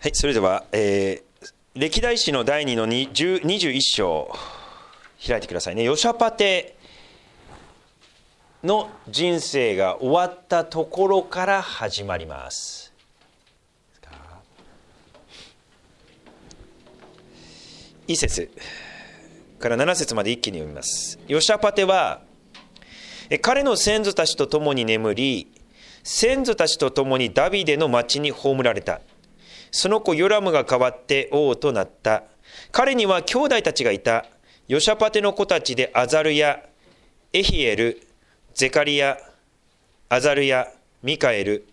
はい、それでは、歴代史の第2の21章開いてくださいね。ヨシャパテの人生が終わったところから始まります。1節から7節まで一気に読みます。ヨシャパテは彼の先祖たちと共に眠り、先祖たちと共にダビデの町に葬られた。その子ヨラムが代わって王となった。彼には兄弟たちがいた。ヨシャパテの子たちでアザルヤ、エヒエル、ゼカリヤ、アザルヤ、ミカエル、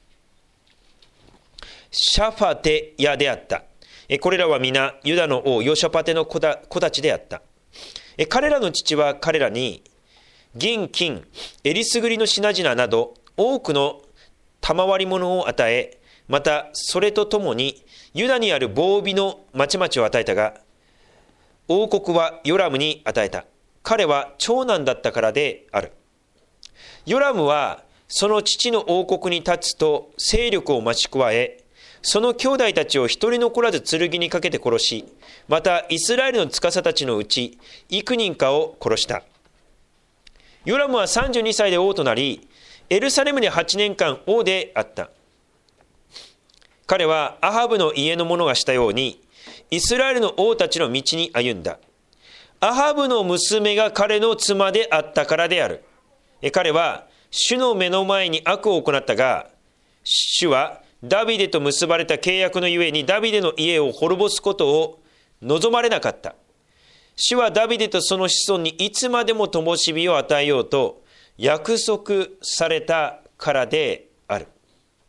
シャファテヤであった。これらは皆ユダの王ヨシャパテの子たちであった。彼らの父は彼らに銀、金、えりすぐりの品々など多くの賜り物を与え、またそれとともにユダにある防備の町々を与えたが、王国はヨラムに与えた。彼は長男だったからである。ヨラムはその父の王国に立つと勢力を増し加え、その兄弟たちを一人残らず剣にかけて殺し、またイスラエルの司たちのうち幾人かを殺した。ヨラムは32歳で王となり、エルサレムで8年間王であった。彼はアハブの家の者がしたように、イスラエルの王たちの道に歩んだ。アハブの娘が彼の妻であったからである。彼は主の目の前に悪を行ったが、主はダビデと結ばれた契約のゆえにダビデの家を滅ぼすことを望まれなかった。主はダビデとその子孫にいつまでも灯火を与えようと約束されたからである。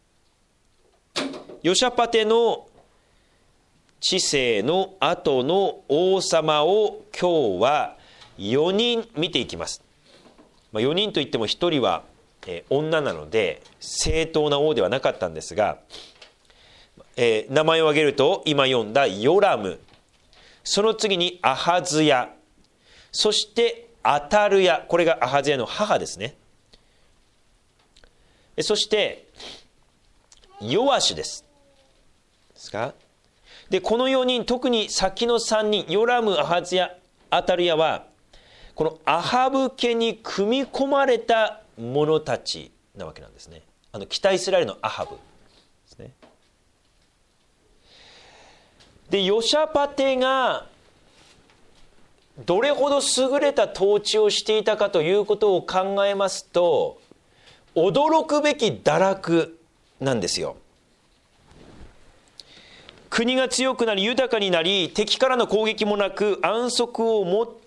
ヨシャパテの治世の後の王様を今日は4人見ていきます。4人といっても1人は女なので正当な王ではなかったんですが、名前を挙げると今読んだヨラム、その次にアハズヤ、そしてアタルヤ、これがアハズヤの母ですね。そしてヨアシュですか。でこの4人、特に先の3人、ヨラム、アハズヤ、アタルヤはこのアハブ家に組み込まれた者たちなわけなんですね。北イスラエルのアハブですね。でヨシャパテがどれほど優れた統治をしていたかということを考えますと、驚くべき堕落なんですよ。国が強くなり豊かになり、敵からの攻撃もなく安息を持った。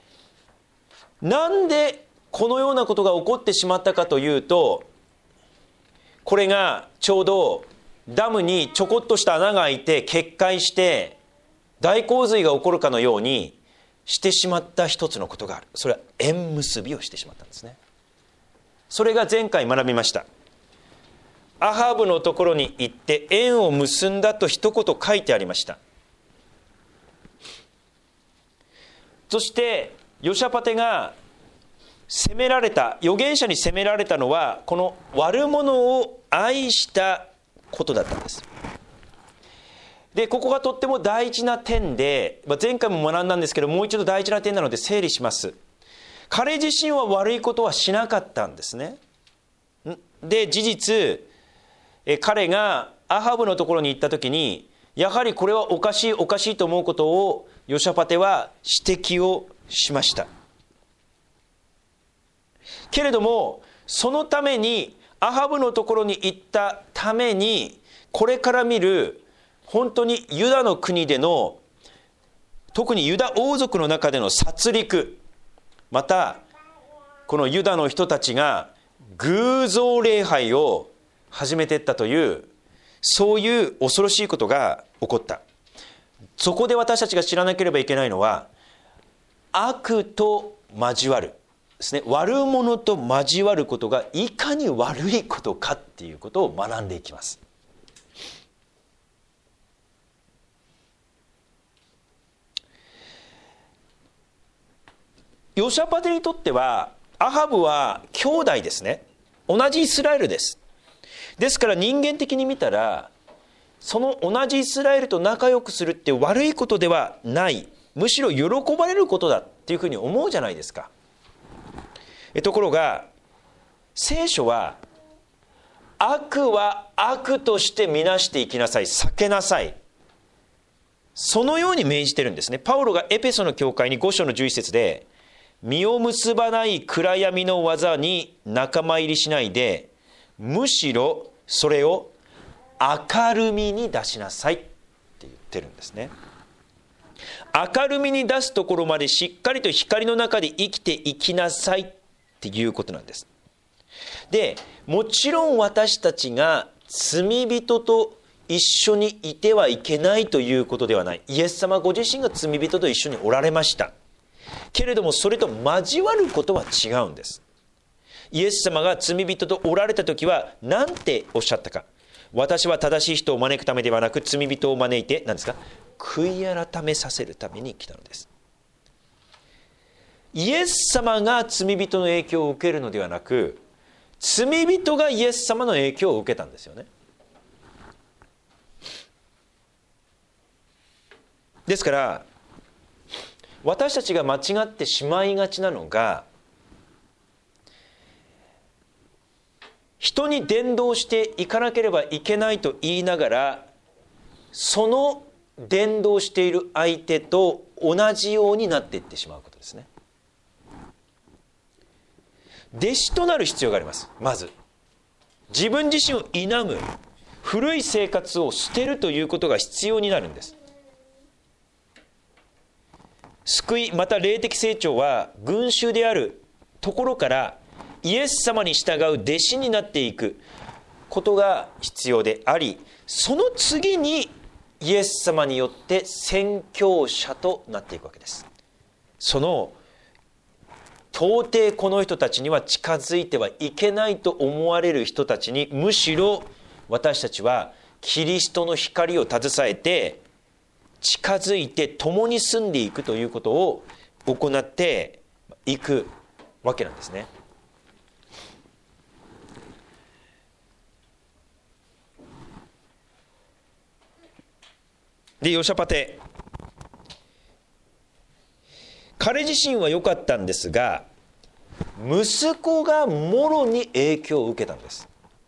なんでこのようなことが起こってしまったかというと、これがちょうどダムにちょこっとした穴が開いて決壊して大洪水が起こるかのようにしてしまった一つのことがある。それは縁結びをしてしまったんですね。それが前回学びました。アハブのところに行って縁を結んだと一言書いてありました。そしてヨシャパテが責められた、預言者に責められたのはこの悪者を愛したことだったんです。でここがとっても大事な点で、前回も学んだんですけど、もう一度大事な点なので整理します。彼自身は悪いことはしなかったんですね。で事実彼がアハブのところに行った時に、やはりこれはおかしいおかしいと思うことをヨシャパテは指摘をしました。けれどもそのためにアハブのところに行ったために、これから見る本当にユダの国での、特にユダ王族の中での殺戮、またこのユダの人たちが偶像礼拝を始めていったという、そういう恐ろしいことが起こった。そこで私たちが知らなければいけないのは、悪と交わるですね。悪者と交わることがいかに悪いことかっていうことを学んでいきます。ヨシャパテにとってはアハブは兄弟ですね。同じイスラエルです。ですから人間的に見たらその同じイスラエルと仲良くするって悪いことではない、むしろ喜ばれることだっていうふうに思うじゃないですか。ところが聖書は悪は悪として見なしていきなさい、避けなさい、そのように命じてるんですね。パウロがエペソの教会に5章の11節で、実を結ばない暗闇の技に仲間入りしないで、むしろそれを明るみに出しなさいって言ってるんですね。明るみに出すところまでしっかりと光の中で生きていきなさいっていうことなんです。で、もちろん私たちが罪人と一緒にいてはいけないということではない。イエス様ご自身が罪人と一緒におられました。けれどもそれと交わることは違うんです。イエス様が罪人とおられた時は何ておっしゃったか。私は正しい人を招くためではなく罪人を招いて何ですか、悔い改めさせるために来たのです。イエス様が罪人の影響を受けるのではなく、罪人がイエス様の影響を受けたんですよね。ですから私たちが間違ってしまいがちなのが、人に伝道していかなければいけないと言いながら、その伝道している相手と同じようになっていってしまうことですね。弟子となる必要があります。まず自分自身を否む古い生活を捨てるということが必要になるんです。救いまた霊的成長は群衆であるところからイエス様に従う弟子になっていくことが必要であり、その次にイエス様によって宣教者となっていくわけです。その到底この人たちには近づいてはいけないと思われる人たちに、むしろ私たちはキリストの光を携えて近づいて共に住んでいくということを行っていくわけなんですね。で、ヨシャパテ、彼自身は良かったんですが、息子がもろに影響を受けたんです。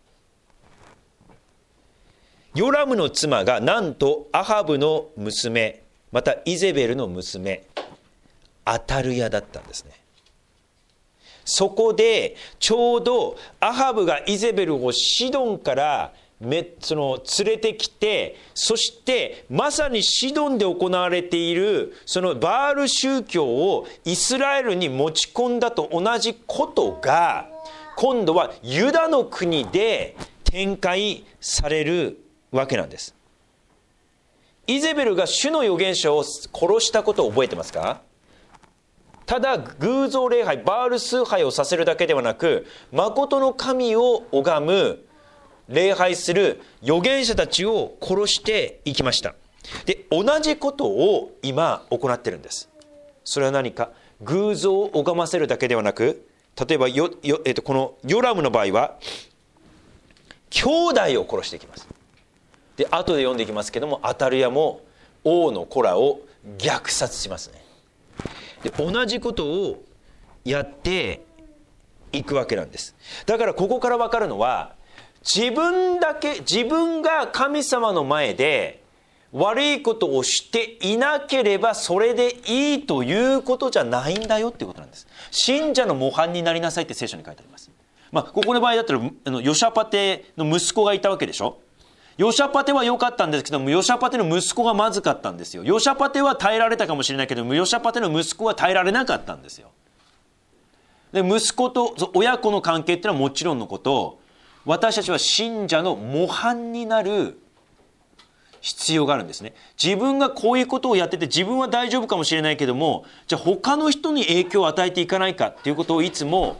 ヨラムの妻がなんとアハブの娘、またイゼベルの娘、アタルヤだったんですね。そこでちょうどアハブがイゼベルをシドンから連れてきて、そしてまさにシドンで行われているそのバール宗教をイスラエルに持ち込んだと同じことが今度はユダの国で展開されるわけなんです。イゼベルが主の預言者を殺したことを覚えてますか？ただ偶像礼拝、バール崇拝をさせるだけではなく、誠の神を拝む礼拝する預言者たちを殺していきました。で、同じことを今行っているんです。それは何か、偶像を拝ませるだけではなく、例えばこのヨラムの場合は兄弟を殺していきます。で、後で読んでいきますけども、アタルヤも王の子らを虐殺しますね。で、同じことをやっていくわけなんです。だからここから分かるのは、自分が神様の前で悪いことをしていなければそれでいいということじゃないんだよっていうことなんです。信者の模範になりなさいって聖書に書いてあります。ここの場合だったらヨシャパテの息子がいたわけでしょ。ヨシャパテは良かったんですけども、ヨシャパテの息子がまずかったんですよ。ヨシャパテは耐えられたかもしれないけども、ヨシャパテの息子は耐えられなかったんですよ。で、息子と親子の関係っていうのはもちろんのこと、私たちは信者の模範になる必要があるんですね。自分がこういうことをやってて自分は大丈夫かもしれないけども、じゃあ他の人に影響を与えていかないかっていうことをいつも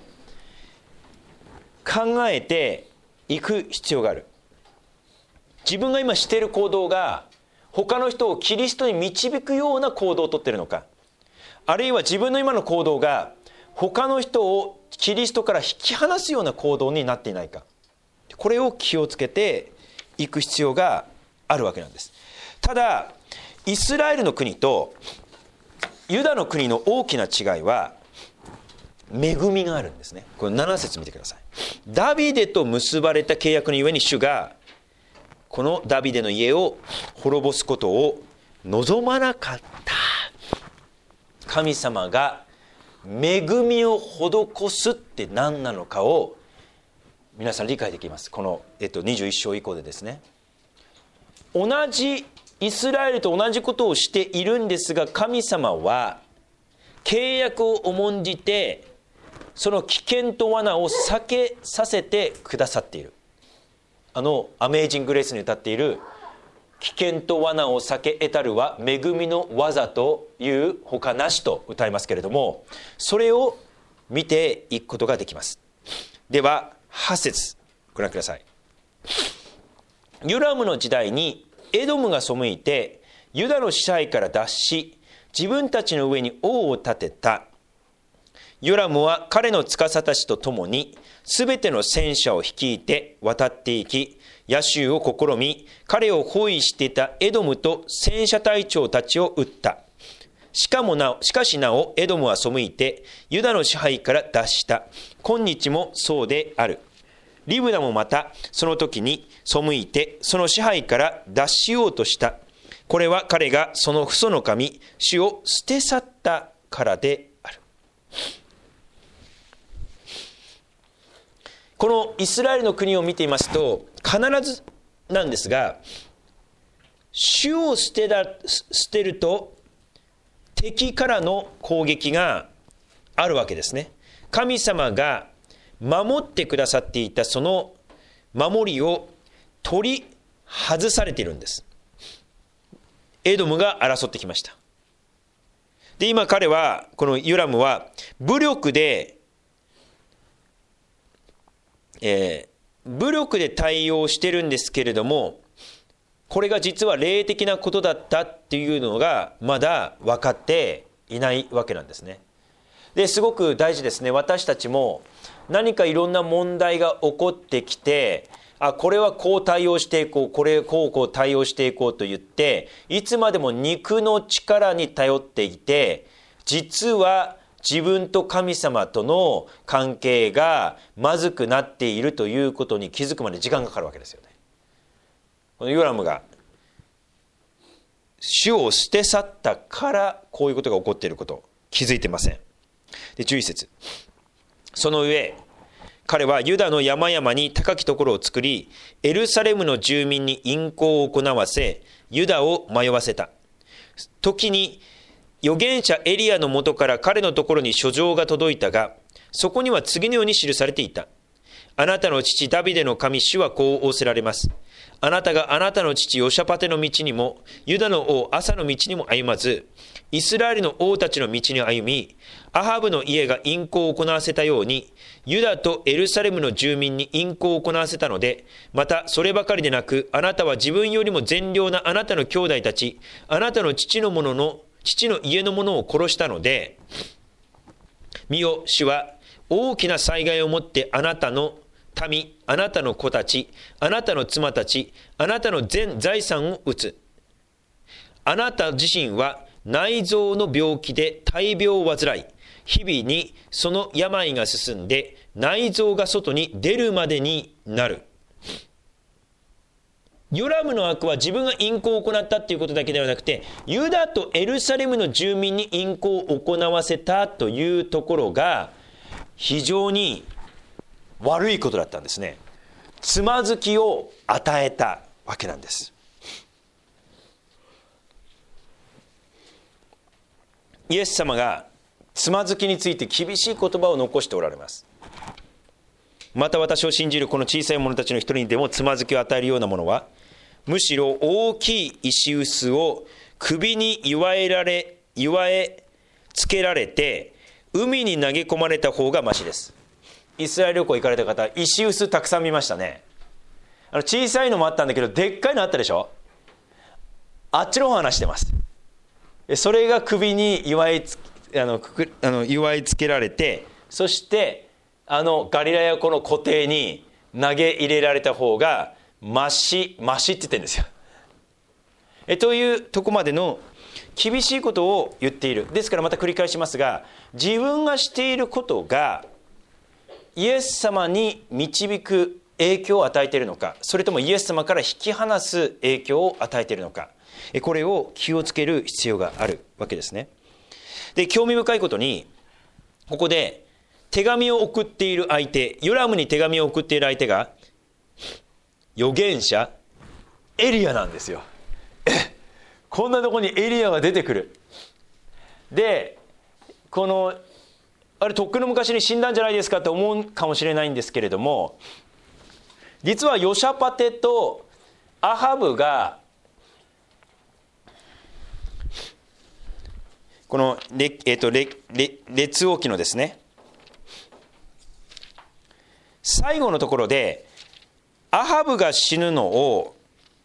考えていく必要がある。自分が今している行動が他の人をキリストに導くような行動をとっているのか、あるいは自分の今の行動が他の人をキリストから引き離すような行動になっていないか、これを気をつけていく必要があるわけなんです。ただイスラエルの国とユダの国の大きな違いは恵みがあるんですね。この7節見てください。ダビデと結ばれた契約のゆえに主がこのダビデの家を滅ぼすことを望まなかった。神様が恵みを施すって何なのかを皆さん理解できます。この、21章以降でですね、同じイスラエルと同じことをしているんですが、神様は契約を重んじてその危険と罠を避けさせてくださっている。アメイジング・グレースに歌っている危険と罠を避け得たるは恵みの技という他なしと歌いますけれども、それを見ていくことができます。では8節ご覧ください。ヨラムの時代にエドムが背いてユダの支配から脱し、自分たちの上に王を立てた。ヨラムは彼の司たちと共にすべての戦車を率いて渡っていき、野衆を試み、彼を包囲していたエドムと戦車隊長たちを撃った。しかしなおエドムは背いてユダの支配から脱した。今日もそうである。リブナもまたその時に背いてその支配から脱しようとした。これは彼がその父祖の神主を捨て去ったからである。このイスラエルの国を見ていますと、必ずなんですが、主を捨てると敵からの攻撃があるわけですね。神様が守ってくださっていたその守りを取り外されているんです。エドムが争ってきました。で、今彼は、このヨラムは武力で対応してるんですけれども、これが実は霊的なことだったっていうのがまだ分かっていないわけなんですね。ですごく大事ですね。私たちも何かいろんな問題が起こってきて、これはこう対応していこう、これこう対応していこうと言って、いつまでも肉の力に頼っていて、実は自分と神様との関係がまずくなっているということに気づくまで時間がかかるわけですよね。このヨラムが主を捨て去ったからこういうことが起こっていること気づいてません。で、11節。その上彼はユダの山々に高きところを作り、エルサレムの住民に淫行を行わせ、ユダを迷わせた。時に預言者エリアのもとから彼のところに書状が届いたが、そこには次のように記されていた。あなたの父ダビデの神主はこう仰せられます。あなたがあなたの父ヨシャパテの道にも、ユダの王アサの道にも歩まず、イスラエルの王たちの道に歩み、アハブの家が淫行を行わせたように、ユダとエルサレムの住民に淫行を行わせたので、またそればかりでなく、あなたは自分よりも善良なあなたの兄弟たち、あなたの父の家の者を殺したので、見よ、主は大きな災害をもってあなたの民、あなたの子たち、あなたの妻たち、あなたの全財産を打つ。あなた自身は内臓の病気で大病を患い、日々にその病が進んで内臓が外に出るまでになる。ヨラムの悪は自分が淫行を行ったということだけではなくて、ユダとエルサレムの住民に淫行を行わせたというところが非常に悪いことだったんですね。つまずきを与えたわけなんです。イエス様がつまずきについて厳しい言葉を残しておられます。また私を信じるこの小さい者たちの一人にでもつまずきを与えるようなものは、むしろ大きい石臼を首に祝えつけられて海に投げ込まれた方がましです。イスラエル旅行行かれた方、石臼たくさん見ましたね。小さいのもあったんだけど、でっかいのあったでしょ。あっちの方話してます。それが首に祝いつけられて、そしてガリラヤ湖の湖底に投げ入れられた方がマシって言ってるんですよ。 というとこまでの厳しいことを言っている。ですからまた繰り返しますが、自分がしていることがイエス様に導く影響を与えているのか、それともイエス様から引き離す影響を与えているのか、これを気をつける必要があるわけですね。で、興味深いことに、ここで手紙を送っている相手、ヨラムに手紙を送っている相手が預言者エリアなんですよ。こんなとこにエリアが出てくる。で、このあれとっくの昔に死んだんじゃないですかって思うかもしれないんですけれども、実はヨシャパテとアハブがこの列王記のですね、最後のところでアハブが死ぬのを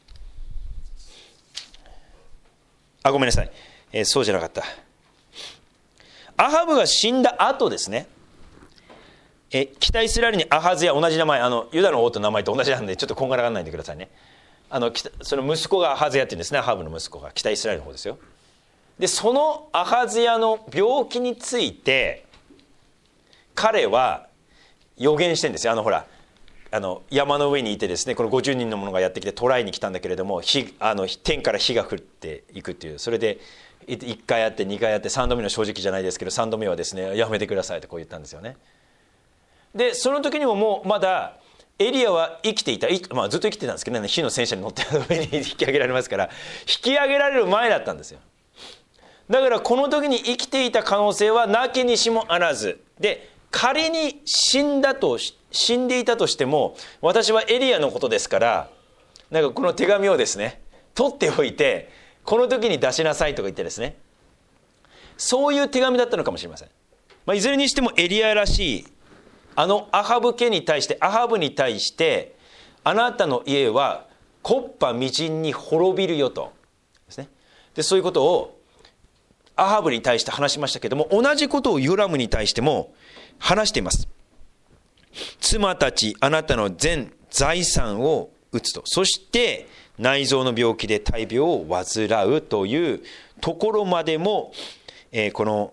ごめんなさい、そうじゃなかった。アハブが死んだ後ですね、北イスラエルにアハズヤ、同じ名前、ユダの王と名前と同じなんでちょっとこんがらがらないでくださいね。その息子がアハズヤっていうんですね。アハブの息子が北イスラエルの方ですよ。でそのアハズヤの病気について彼は予言してるんですよ。ほら山の上にいてですね、この50人の者がやってきて捕らえに来たんだけれども、天から火が降っていくっていう、それで1回やって2回やって3度目の正直じゃないですけど、3度目はですね、やめてくださいとこう言ったんですよね。でその時にももうまだエリアは生きていた、ずっと生きてたんですけどね、火の戦車に乗って上に引き上げられますから、引き上げられる前だったんですよ。だからこの時に生きていた可能性はなきにしもあらずで、仮に死んでいたとしても、私はエリアのことですから、なんかこの手紙をですね取っておいてこの時に出しなさいとか言ってですね、そういう手紙だったのかもしれません。いずれにしてもエリアらしいアハブ家に対して、アハブに対して、あなたの家は木っ端みじんに滅びるよとですね。でそういうことをアハブに対して話しましたけども、同じことをヨラムに対しても話しています。妻たちあなたの全財産を打つと、そして内臓の病気で大病を患うというところまでも、この、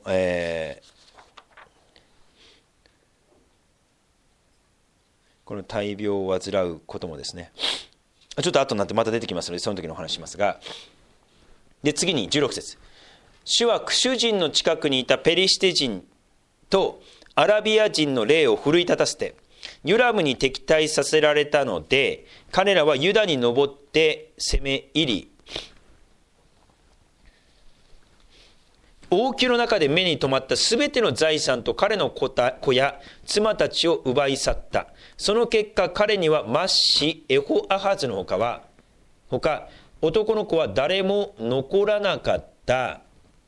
この大病を患うこともですね、ちょっと後になってまた出てきますのでその時のお話しますが、で次に16節、主はクシュ人の近くにいたペリシテ人とアラビア人の霊を奮い立たせてユラムに敵対させられたので、彼らはユダに登って攻め入り、王宮の中で目に留まったすべての財産と彼の子や妻たちを奪い去った。その結果彼にはマッシ、エホアハズの他男の子は誰も残らなかった。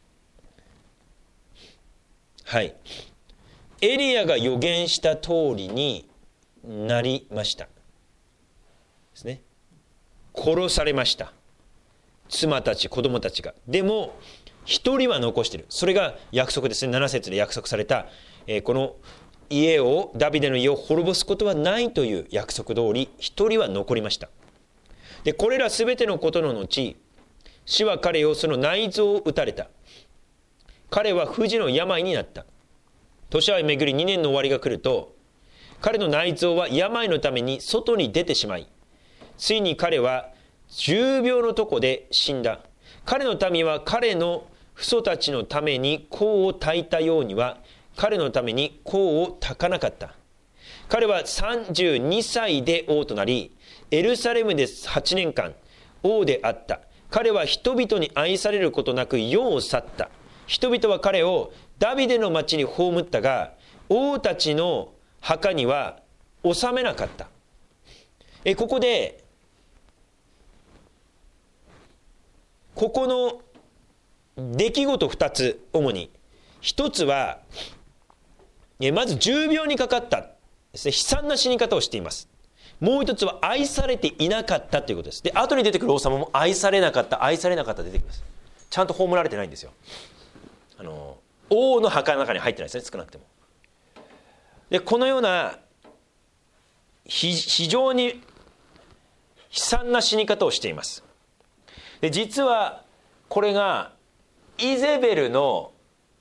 はい、エリアが予言した通りになりましたですね。殺されました、妻たち子供たちが。でも一人は残している。それが約束ですね。7節で約束された、この家を、ダビデの家を滅ぼすことはないという約束通り一人は残りました。でこれらすべてのことの後、主は彼をその内臓を打たれた。彼は不治の病になった。年は巡り2年の終わりが来ると、彼の内臓は病のために外に出てしまい、ついに彼は重病のとこで死んだ。彼の民は彼の父祖たちのために香を焚いたようには彼のために香を焚かなかった。彼は32歳で王となり、エルサレムで8年間王であった。彼は人々に愛されることなく世を去った。人々は彼をダビデの町に葬ったが、王たちの墓には収めなかった。ここでここの出来事2つ、主に1つはまず重病にかかったですね、悲惨な死に方をしています。もう1つは愛されていなかったということです。で後に出てくる王様も愛されなかった出てきます。ちゃんと葬られてないんですよ。王の墓の中に入ってないですね、少なくても。でこのような非常に悲惨な死に方をしています。 で実はこれがイゼベルの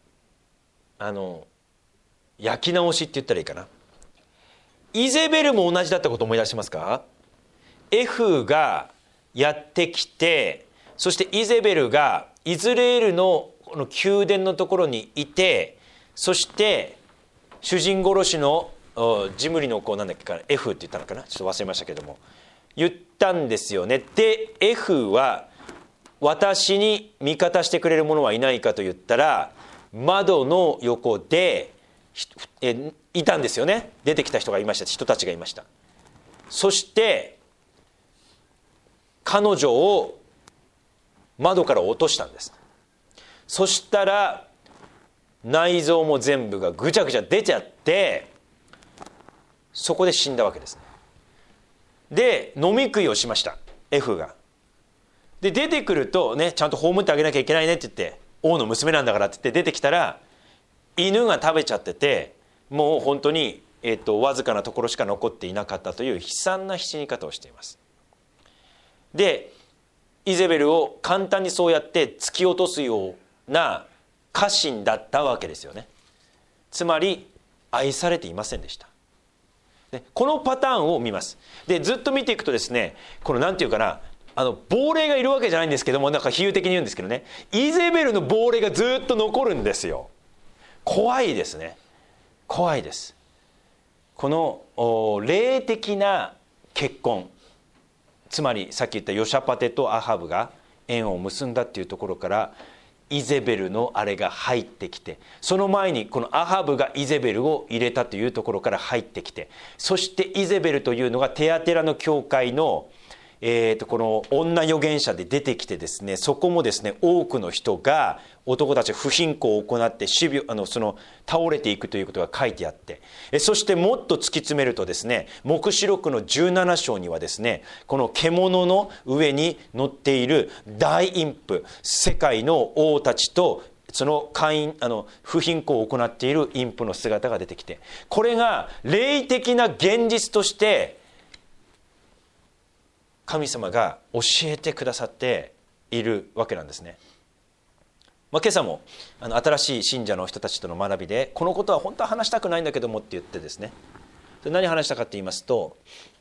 焼き直しって言ったらいいかな。イゼベルも同じだったことを思い出しますか？エフがやってきて、そしてイゼベルがイスラエルのこの宮殿のところにいて、そして主人殺しのジムリの子なんだっけか、エフって言ったのかな、ちょっと忘れましたけども、言ったんですよね。でエフは私に味方してくれる者はいないかと言ったら、窓の横でいたんですよね。出てきた人がいました、人たちがいました。そして彼女を窓から落としたんです。そしたら内臓も全部がぐちゃぐちゃ出ちゃって、そこで死んだわけですね。で飲み食いをしました、エフが。で出てくるとね、ちゃんと葬ってあげなきゃいけないねって言って、王の娘なんだからって言って出てきたら、犬が食べちゃってて、もう本当に、わずかなところしか残っていなかったという悲惨な死に方をしています。でイゼベルを簡単にそうやって突き落とすような家臣だったわけですよね。つまり愛されていませんでした。でこのパターンを見ます。でずっと見ていくとですね、このなんていうかな、亡霊がいるわけじゃないんですけども、なんか比喩的に言うんですけどね、イゼベルの亡霊がずっと残るんですよ。怖いですね。怖いです。この霊的な結婚、つまりさっき言ったヨシャパテとアハブが縁を結んだっていうところからイゼベルのあれが入ってきて、その前にこのアハブがイゼベルを入れたというところから入ってきて、そしてイゼベルというのがテアテラの教会のこの女預言者で出てきてですね、そこもですね多くの人が男たち不信仰を行ってその倒れていくということが書いてあって、そしてもっと突き詰めるとですね、黙示録の17章にはですね、この獣の上に乗っている大陰譜、世界の王たちとその不信仰を行っている陰譜の姿が出てきて、これが霊的な現実として神様が教えてくださっているわけなんですね。今朝も新しい信者の人たちとの学びで、このことは本当は話したくないんだけどもって言ってですね、何話したかって言いますと、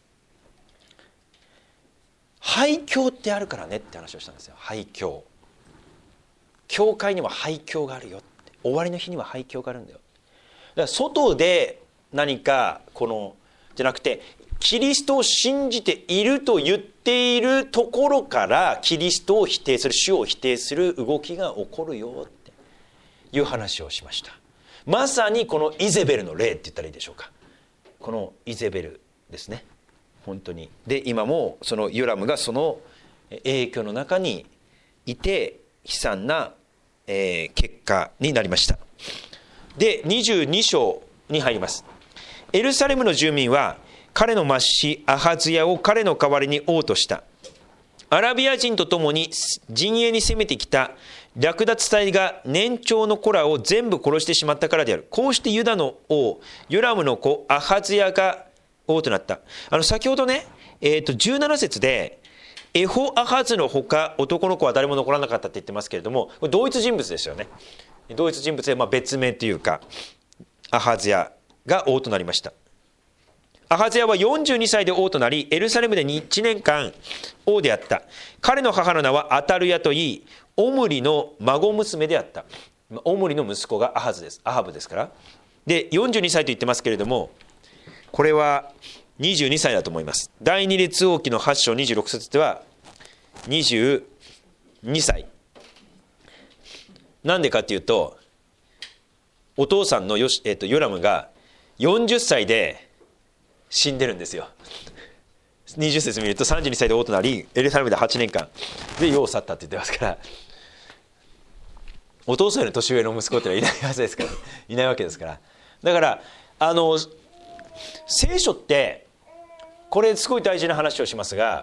廃墟ってあるからねって話をしたんですよ。廃墟、教会には廃墟があるよって、終わりの日には廃墟があるんだよ。だから外で何かじゃなくて、キリストを信じていると言っているところからキリストを否定する、主を否定する動きが起こるよっていう話をしました。まさにこのイゼベルの例って言ったらいいでしょうか。このイゼベルですね、本当に。で今もそのヨラムがその影響の中にいて悲惨な結果になりました。で22章に入ります。エルサレムの住民は彼の末子アハズヤを彼の代わりに王とした。アラビア人と共に陣営に攻めてきた略奪隊が年長の子らを全部殺してしまったからである。こうしてユダの王ヨラムの子アハズヤが王となった。先ほどね、17節でエホアハズのほか男の子は誰も残らなかったって言ってますけれども、これ同一人物ですよね。同一人物で別名というか、アハズヤが王となりました。アハズヤは42歳で王となり、エルサレムで1年間王であった。彼の母の名はアタルヤといい、オムリの孫娘であった。オムリの息子がアハブですから。で42歳と言ってますけれども、これは22歳だと思います。第二列王記の8章26節では22歳。なんでかっていうと、お父さんのヨラムが40歳で死んでるんですよ。20節見ると32歳で王となり、エルサレムで8年間で世を去ったって言ってますから、お父さんより年上の息子ってはいないはずですから、いないわけですから。だから聖書ってこれすごい大事な話をしますが、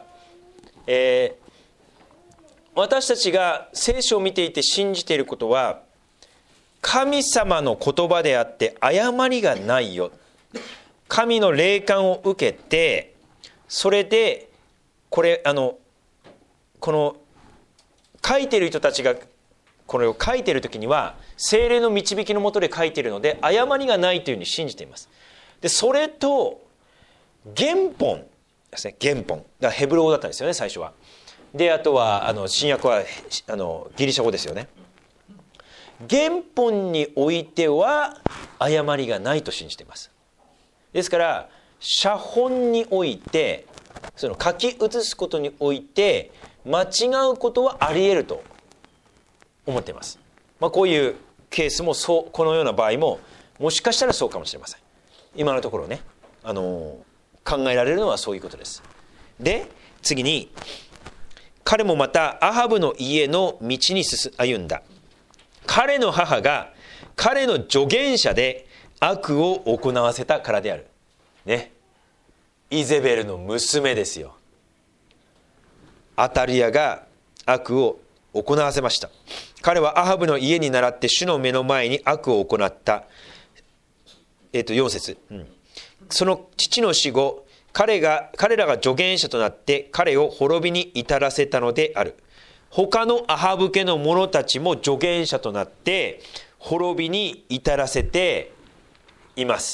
私たちが聖書を見ていて信じていることは神様の言葉であって誤りがないよ。神の霊感を受けて、それでこの書いている人たちがこれを書いている時には聖霊の導きのもとで書いているので誤りがないというふうに信じています。でそれと原本ですね、原本がヘブル語だったんですよね最初は。であとは新約はギリシャ語ですよね。原本においては誤りがないと信じています。ですから写本においてその書き写すことにおいて間違うことはあり得ると思っています。こういうケースもこのような場合ももしかしたらそうかもしれません。今のところね、考えられるのはそういうことです。で次に彼もまたアハブの家の道に歩んだ。彼の母が彼の助言者で悪を行わせたからである。ね。イゼベルの娘ですよ。アタリアが悪を行わせました。彼はアハブの家に倣って主の目の前に悪を行った。4節、その父の死後、彼らが助言者となって彼を滅びに至らせたのである。他のアハブ家の者たちも助言者となって滅びに至らせています。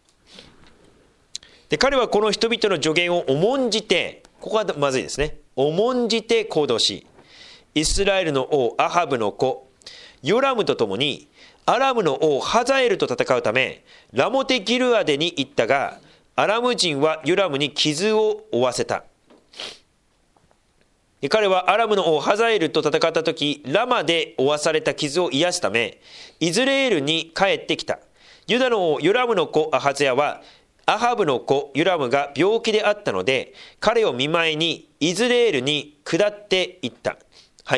で彼はこの人々の助言を重んじて、ここはまずいですね、重んじて行動し、イスラエルの王アハブの子ヨラムと共にアラムの王ハザエルと戦うためラモテギルアデに行ったが、アラム人はヨラムに傷を負わせた。彼はアラムの王ハザエルと戦った時、ラマで負わされた傷を癒すためイズレールに帰ってきた。ユダの王ヨラムの子アハズヤはアハブの子ヨラムが病気であったので、彼を見舞いにイズレールに下っていった。はい。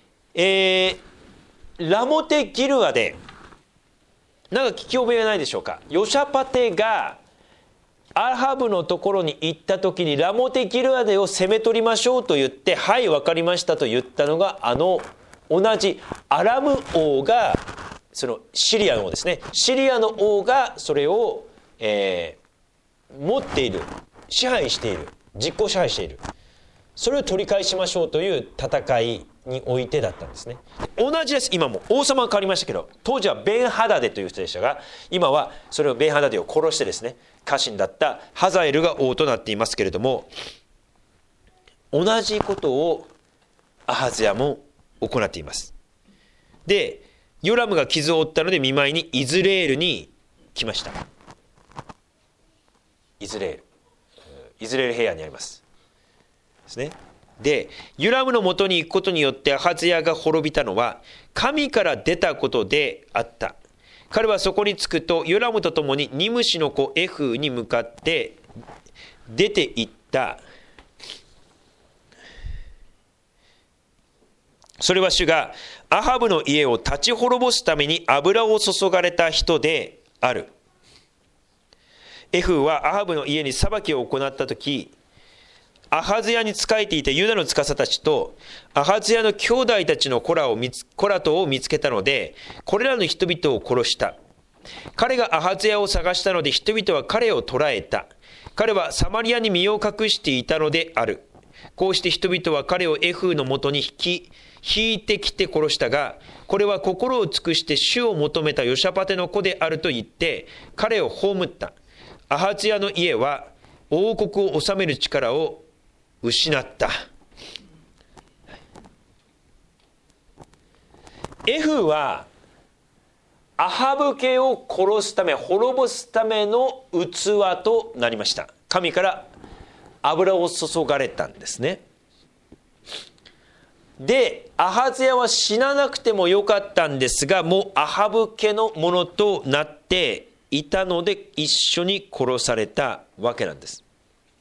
ラモテギルアでなんか聞き覚えはないでしょうか。ヨシャパテがアハブのところに行った時にラモテギルアデを攻め取りましょうと言って、はい分かりましたと言ったのが同じアラム王が、そのシリアの王ですね、シリアの王がそれを、持っている、支配している、実効支配している、それを取り返しましょうという戦いにおいてだったんですね。同じです。今も王様が変わりましたけど、当時はベンハダデという人でしたが、今はそれをベンハダデを殺してですね、家臣だったハザエルが王となっていますけれども、同じことをアハズヤも行っています。でヨラムが傷を負ったので見舞いにイズレールに来ました。イズレール平野にありますですね。でヨラムのもとに行くことによってアハズヤが滅びたのは神から出たことであった。彼はそこに着くとヨラムと共にニムシの子エフに向かって出て行った。それは主がアハブの家を立ち滅ぼすために油を注がれた人である。エフはアハブの家に裁きを行ったとき、アハズヤに仕えていたユダの司たちとアハズヤの兄弟たちのコラトを見つけたので、これらの人々を殺した。彼がアハズヤを探したので人々は彼を捕らえた。彼はサマリアに身を隠していたのである。こうして人々は彼をエフのもとに引いてきて殺したが、これは心を尽くして主を求めたヨシャパテの子であると言って彼を葬った。アハズヤの家は王国を治める力を失った。エフはアハブ家を殺すため、滅ぼすための器となりました。神から油を注がれたんですね。でアハズヤは死ななくてもよかったんですが、もうアハブ家のものとなっていたので一緒に殺されたわけなんです。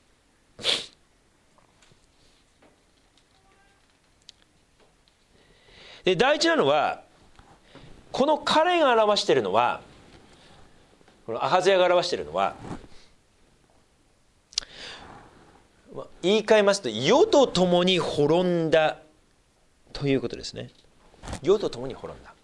で大事なのは、この彼が表しているのは、このアハズヤが表しているのは、言い換えますと世と共に滅んだということですね。世と共に滅んだ。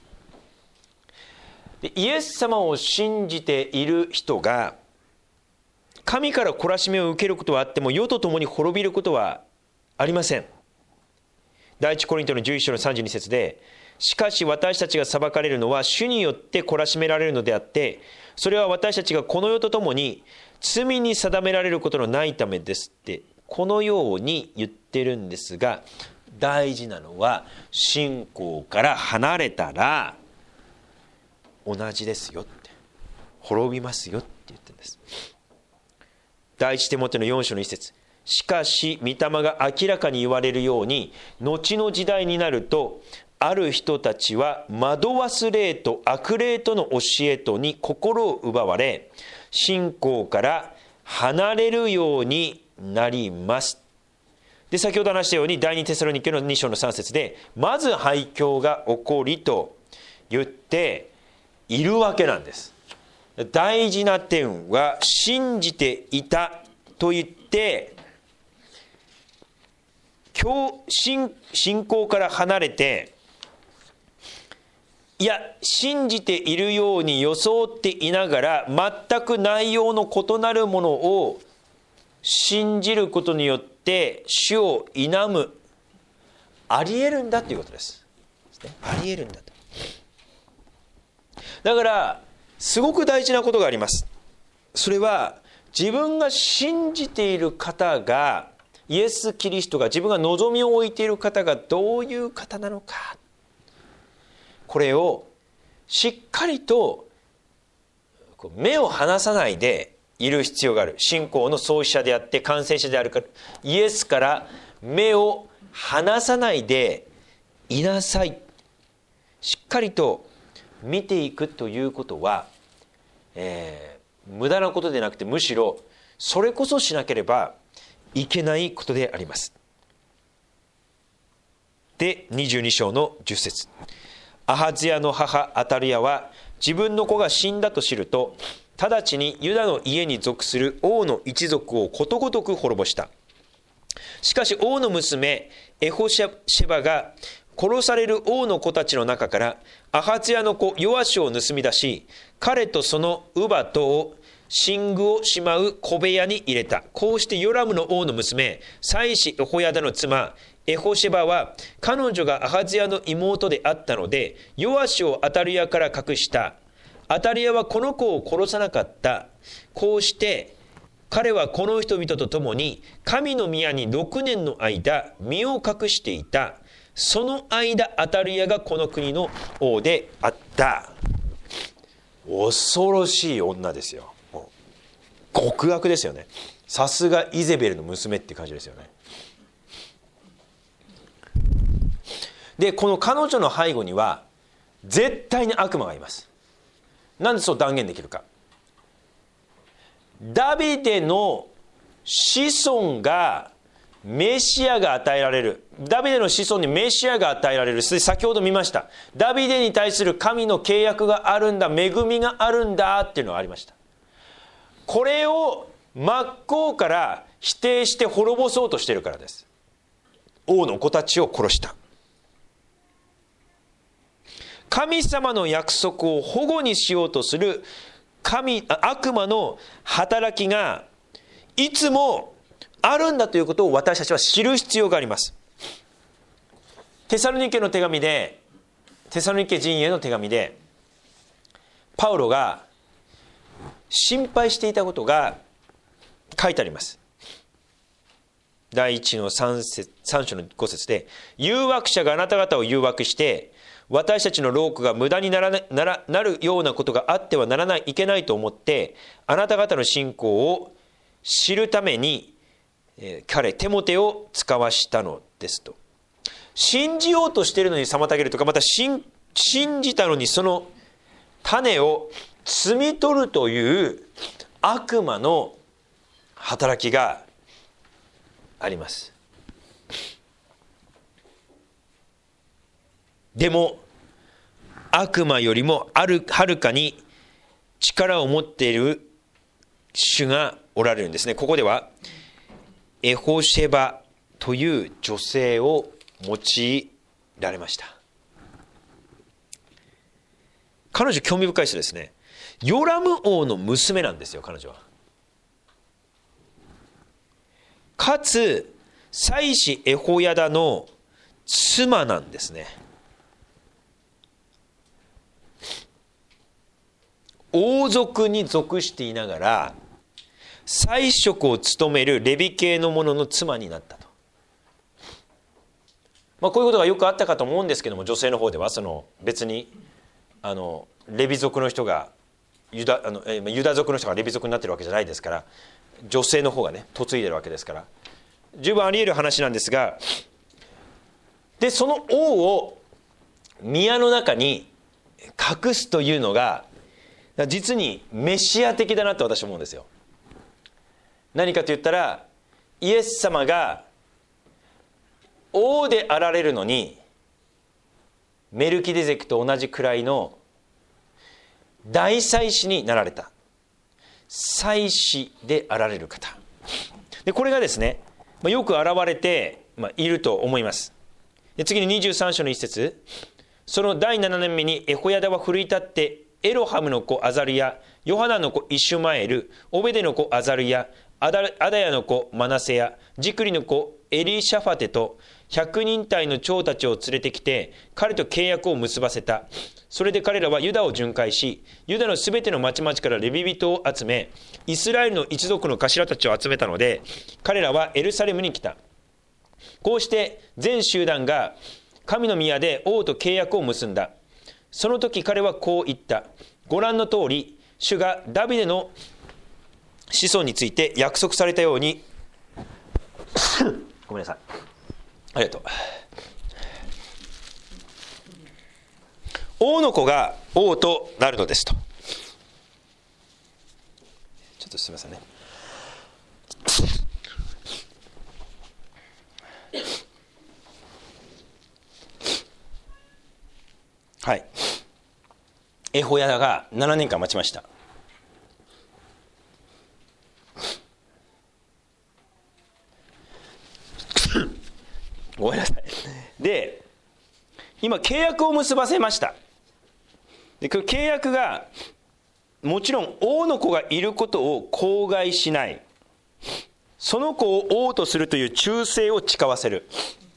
でイエス様を信じている人が神から懲らしめを受けることはあっても世と共に滅びることはありません。 第一コリントの11章の32節で、しかし私たちが裁かれるのは主によって懲らしめられるのであって、それは私たちがこの世とともに罪に定められることのないためですって、このように言ってるんですが、大事なのは信仰から離れたら同じですよって、滅びますよって言ってるんです。第一テモテの4章の1節、しかし御霊が明らかに言われるように、後の時代になるとある人たちは惑わす霊と悪霊との教えとに心を奪われ、信仰から離れるようになります。で、先ほど話したように第二テサロニケの2章の3節で、まず廃墟が起こりと言っているわけなんです。大事な点は、信じていたと言って信仰から離れて、いや信じているように装っていながら、全く内容の異なるものを信じることによって主を否む、ありえるんだということです。ありえるんだと。だからすごく大事なことがあります。それは、自分が信じている方が、イエス・キリストが、自分が望みを置いている方がどういう方なのか、これをしっかりと目を離さないでいる必要がある。信仰の創始者であって完成者であるから、イエスから目を離さないでいなさい。しっかりと見ていくということは、無駄なことでなくて、むしろそれこそしなければいけないことであります。で、22章の10節、アハズヤの母アタリヤは自分の子が死んだと知ると、直ちにユダの家に属する王の一族をことごとく滅ぼした。しかし王の娘エホシェバが殺される王の子たちの中からアハズヤの子ヨアシュを盗み出し、彼とその乳母とを寝具をしまう小部屋に入れた。こうしてヨラムの王の娘、妻子エホヤダの妻エホシェバは、彼女がアハズヤの妹であったので、ヨアシュをアタリヤから隠した。アタリヤはこの子を殺さなかった。こうして彼はこの人々と共に神の宮に6年の間身を隠していた。その間アタリヤがこの国の王であった。恐ろしい女ですよ。極悪ですよね。さすがイゼベルの娘って感じですよね。で、この彼女の背後には絶対に悪魔がいます。なんでそう断言できるか。ダビデの子孫がメシアが与えられる。ダビデの子孫にメシアが与えられる。先ほど見ました。ダビデに対する神の契約があるんだ、恵みがあるんだっていうのがありました。これを真っ向から否定して滅ぼそうとしているからです。王の子たちを殺した。神様の約束を反故にしようとする悪魔の働きがいつもあるんだということを私たちは知る必要があります。テサロニケ陣営の手紙でパウロが心配していたことが書いてあります。第1の 3章の5節で、誘惑者があなた方を誘惑して私たちの労苦が無駄になるようなことがあってはいけないと思って、あなた方の信仰を知るために彼テモテを使わしたのですと。信じようとしているのに妨げるとか、また信じたのにその種を摘み取るという悪魔の働きがあります。でも悪魔よりもはるかに力を持っている主がおられるんですね。ここではエホシェバという女性を用いられました。彼女興味深い人ですね。ヨラム王の娘なんですよ、彼女は。かつ妻子エホヤダの妻なんですね。王族に属していながら祭職を務めるレビ系の者の妻になったと。こういうことがよくあったかと思うんですけども、女性の方では別にレビ族の人がユダ族の人がレビ族になってるわけじゃないですから、女性の方がね嫁いでるわけですから、十分あり得る話なんですが、でその王を宮の中に隠すというのが実にメシア的だなと私は思うんですよ。何かと言ったら、イエス様が王であられるのにメルキデゼクと同じくらいの大祭司になられた祭司であられる方で、これがですねよく現れていると思います。で次に23章の一節、その第7年目にエホヤダは奮い立ってエロハムの子アザルヤ、ヨハナの子イシュマエル、オベデの子アザルヤ、アダヤの子マナセヤ、ジクリの子エリシャファテと100人隊の長たちを連れてきて彼と契約を結ばせた。それで彼らはユダを巡回し、ユダのすべての町々からレビ人を集め、イスラエルの一族の頭たちを集めたので、彼らはエルサレムに来た。こうして全集団が神の宮で王と契約を結んだ。その時彼はこう言った。ご覧の通り、主がダビデの子孫について約束されたようにごめんなさい、ありがとう。王の子が王となるのですと。ちょっとすみませんね。はい。エホヤダが7年間待ちました。ごめんなさい。で、今契約を結ばせました。で、この契約がもちろん王の子がいることを口外しない。その子を王とするという忠誠を誓わせる。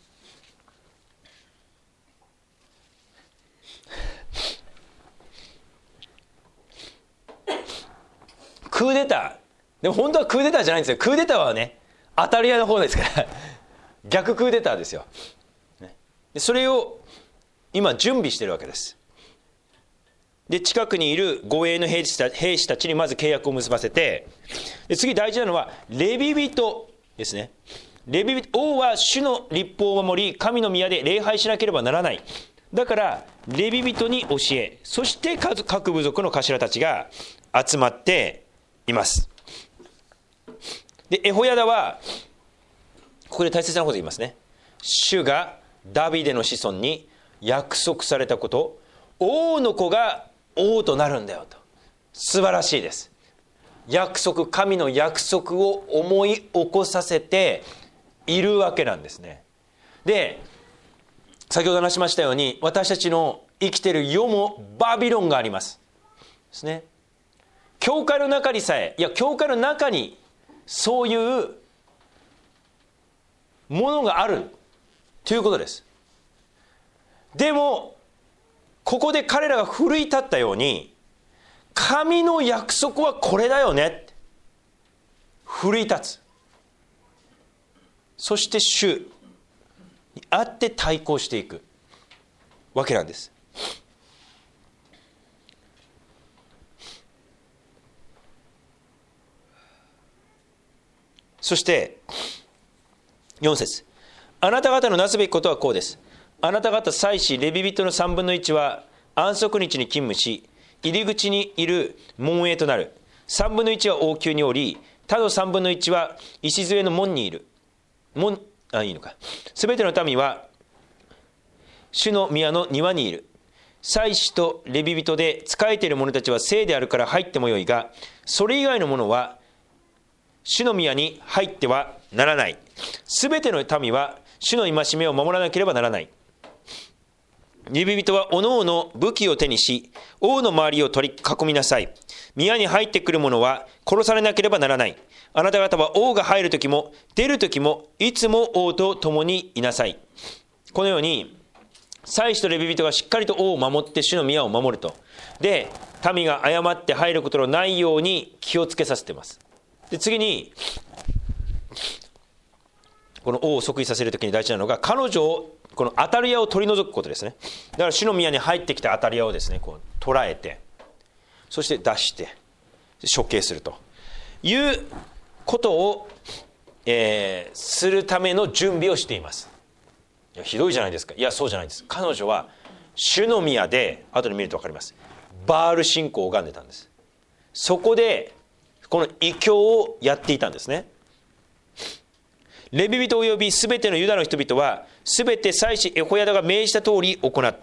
クーデター。でも本当はクーデターじゃないんですよ。クーデターはね、当たり屋の方ですから逆クーデターですよ。でそれを今準備しているわけです。で近くにいる護衛の兵士たちにまず契約を結ばせて、で次大事なのはレビ人ですね。レビ人、王は主の律法を守り神の宮で礼拝しなければならない。だからレビ人に教え、そして各部族の頭たちが集まっています。でエホヤダはここで大切なことを言いますね。主がダビデの子孫に約束されたこと、王の子が王となるんだよと。素晴らしいです。約束、神の約束を思い起こさせているわけなんですね。で先ほど話しましたように、私たちの生きている世もバビロンがありますですね。教会の中にさえ、教会の中にそういうものがあるということです。でもここで彼らが奮い立ったように、神の約束はこれだよねって奮い立つ。そして主にあって対抗していくわけなんです。そして4節、あなた方のなすべきことはこうです。あなた方祭司レビ人の3分の1は安息日に勤務し、入り口にいる門営となる。3分の1は王宮におり、他の3分の1は礎の門にいる。いいのか。すべての民は主の宮の庭にいる。祭司とレビ人で仕えている者たちは聖であるから入ってもよいが、それ以外の者は主の宮に入ってはならない。すべての民は主の戒めを守らなければならない。レビ人はおのおの武器を手にし、王の周りを取り囲みなさい。宮に入ってくる者は殺されなければならない。あなた方は王が入るときも出るときもいつも王と共にいなさい。 このように祭司とレビ人がしっかりと王を守って主の宮を守ると。で、民が誤って入ることのないように気をつけさせています。で、次にこの王を即位させるときに大事なのが、彼女をこのアタリアを取り除くことですね。だから主の宮に入ってきたアタリアをですね、こう捉えて、そして出して処刑するということを、するための準備をしています。いやひどいじゃないですか。いやそうじゃないです。彼女は主の宮で、後で見ると分かります、バール信仰を拝んでたんです。そこでこの異教をやっていたんですね。レビ人およびすべてのユダの人々はすべて祭司エホヤダが命じた通り行った。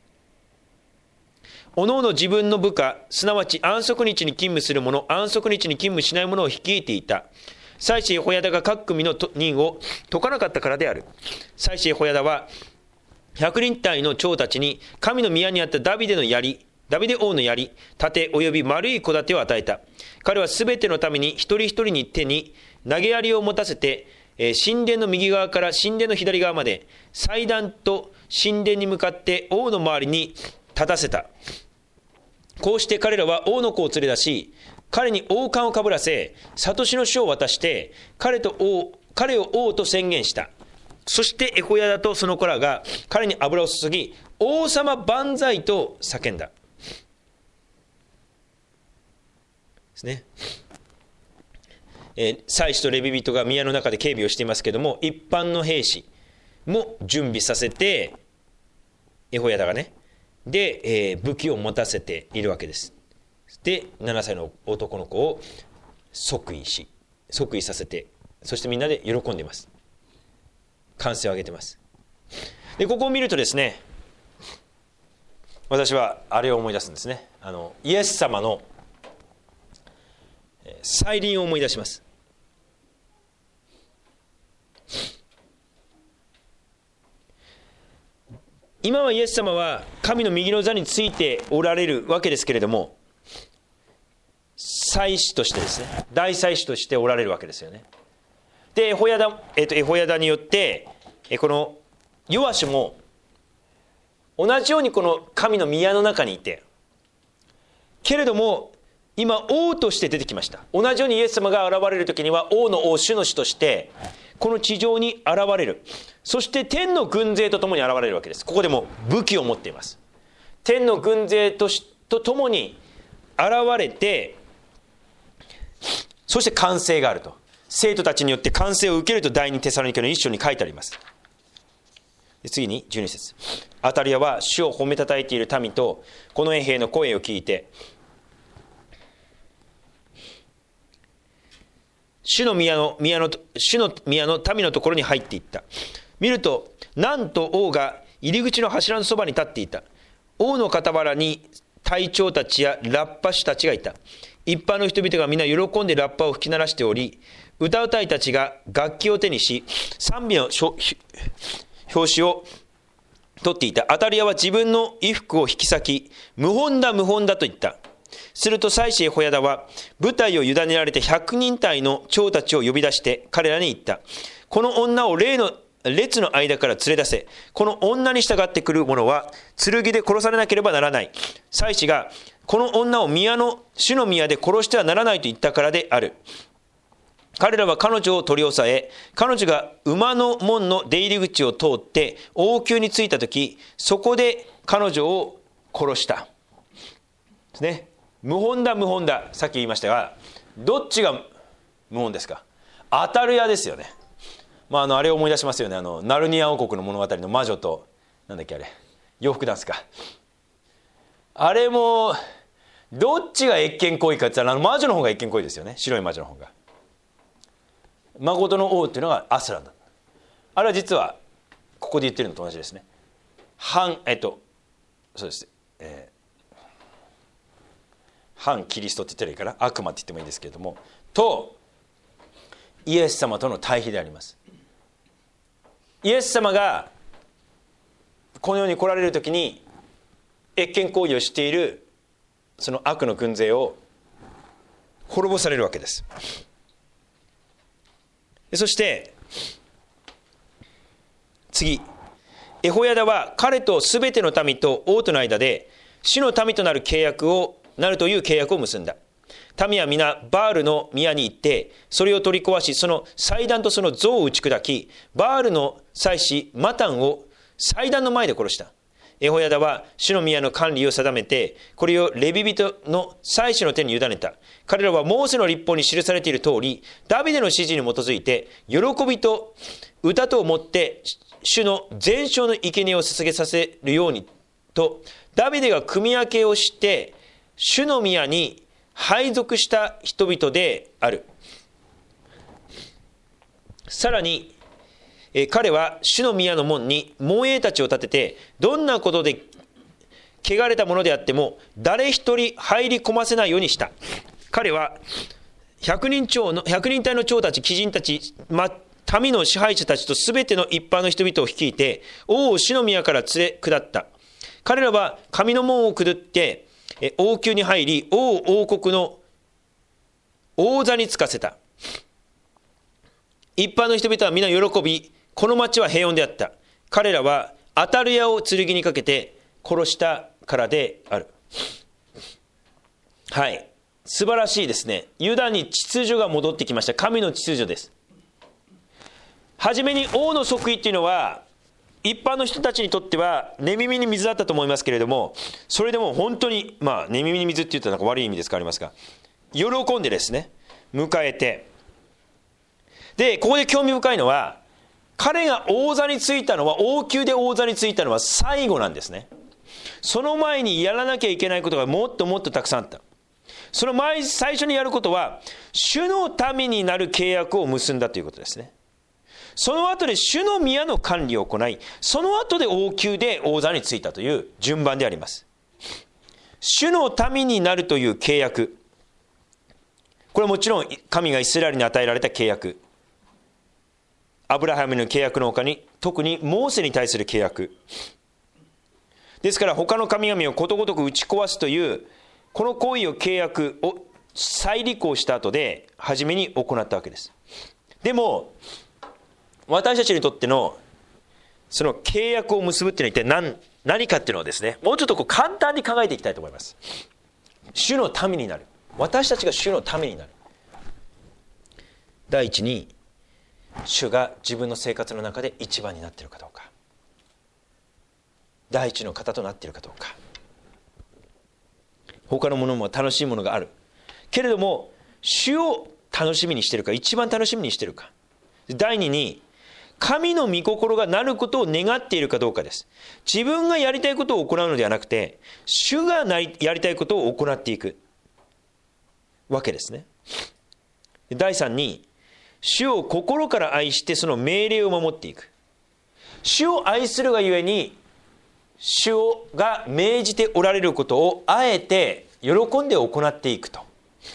おのおの自分の部下、すなわち安息日に勤務する者、安息日に勤務しない者を率いていた。祭司エホヤダが各組の任を解かなかったからである。祭司エホヤダは100人隊の長たちに神の宮にあったダビデ王の槍、盾および丸い小盾を与えた。彼はすべてのために一人一人に手に投げ槍を持たせて、神殿の右側から神殿の左側まで祭壇と神殿に向かって王の周りに立たせた。こうして彼らは王の子を連れ出し、彼に王冠をかぶらせ、諭しの書を渡して彼を王と宣言した。そしてエホヤダとその子らが彼に油を注ぎ、王様万歳と叫んだ。ですね。祭司とレビ人が宮の中で警備をしていますけれども、一般の兵士も準備させて、エホヤダがね、で、武器を持たせているわけです。で、7歳の男の子を即位させて、そしてみんなで喜んでいます。歓声を上げています。で、ここを見るとですね、私はあれを思い出すんですね。イエス様の再臨を思い出します。今はイエス様は神の右の座についておられるわけですけれども、祭司としてですね、大祭司としておられるわけですよね。でエホヤダによってこのヨアシュも同じようにこの神の宮の中にいて、けれども今王として出てきました。同じようにイエス様が現れる時には王の王、主の主としてこの地上に現れる。そして天の軍勢とともに現れるわけです。ここでも武器を持っています。天の軍勢とともに現れて、そして歓声があると。生徒たちによって歓声を受けると第二テサロニケの一章に書いてあります。で次に12節。アタリアは主を褒めたたえている民とこの衛兵の声を聞いて、主の宮の民のところに入っていった。見るとなんと王が入り口の柱のそばに立っていた。王の傍らに隊長たちやラッパ手たちがいた。一般の人々が皆喜んでラッパを吹き鳴らしており、歌う隊たちが楽器を手にし賛美の拍子を取っていた。アタリアは自分の衣服を引き裂き、無本だと言った。すると祭司エホヤダは部隊を委ねられて100人隊の長たちを呼び出して彼らに言った。この女を列の間から連れ出せ。この女に従ってくる者は剣で殺されなければならない。祭司がこの女を主の宮で殺してはならないと言ったからである。彼らは彼女を取り押さえ、彼女が馬の門の出入り口を通って王宮に着いたとき、そこで彼女を殺した。ですね。無本だ、さっき言いましたが、どっちが無本ですか？アタリアですよね。あれを思い出しますよね。ナルニア王国の物語の魔女と、なんだっけあれ、洋服ダンスか。あれもどっちが越権行為かって言ったら魔女の方が越権行為ですよね。白い魔女の方が。誠の王っていうのがアスランだ。あれは実はここで言ってるのと同じですね。そうです。反キリストって言ったらいいかな、悪魔って言ってもいいですけれども、とイエス様との対比であります。イエス様がこの世に来られる時に越権行為をしているその悪の軍勢を滅ぼされるわけです。そして次、 エホヤダは彼とすべての民と王との間で主の民となるという契約を結んだ。民は皆バールの宮に行ってそれを取り壊し、その祭壇とその像を打ち砕き、バールの祭司マタンを祭壇の前で殺した。エホヤダは主の宮の管理を定めて、これをレビ人の祭司の手に委ねた。彼らはモーセの律法に記されている通り、ダビデの指示に基づいて喜びと歌とをもって主の全焼の生贄を捧げさせるようにと、ダビデが組み分けをして主の宮に配属した人々である。さらに彼は主の宮の門に門営たちを立てて、どんなことで汚れたものであっても誰一人入り込ませないようにした。彼は100人隊の長たち、貴人たち、民の支配者たちとすべての一般の人々を率いて王を主の宮から連れ下った。彼らは神の門をくぐって王宮に入り、王国の王座につかせた。一般の人々は皆喜び、この町は平穏であった。彼らはアタルヤを剣にかけて殺したからである。はい、素晴らしいですね。ユダに秩序が戻ってきました。神の秩序です。はじめに王の即位っていうのは一般の人たちにとっては寝耳に水だったと思いますけれども、それでも本当に寝耳に水って言ったらなんか悪い意味ですかありますが、喜んでですね迎えて、でここで興味深いのは、彼が王座についたのは、王宮で王座についたのは最後なんですね。その前にやらなきゃいけないことがもっともっとたくさんあった。その最初にやることは主の民になる契約を結んだということですね。その後で主の宮の管理を行い、その後で王宮で王座についたという順番であります。主の民になるという契約、これはもちろん神がイスラエルに与えられた契約、アブラハムの契約の他に特にモーセに対する契約ですから、他の神々をことごとく打ち壊すというこの行為を、契約を再履行した後で初めに行ったわけです。でも私たちにとってのその契約を結ぶっていうのは一体何かっていうのをですね、もうちょっと簡単に考えていきたいと思います。主の民になる、私たちが主の民になる。第一に、主が自分の生活の中で一番になっているかどうか、第一の方となっているかどうか。他のものも楽しいものがあるけれども、主を楽しみにしているか、一番楽しみにしているか。第二に、神の御心がなることを願っているかどうかです。自分がやりたいことを行うのではなくて、主がやりたいことを行っていくわけですね。第三に、主を心から愛してその命令を守っていく。主を愛するがゆえに、主が命じておられることをあえて喜んで行っていくと。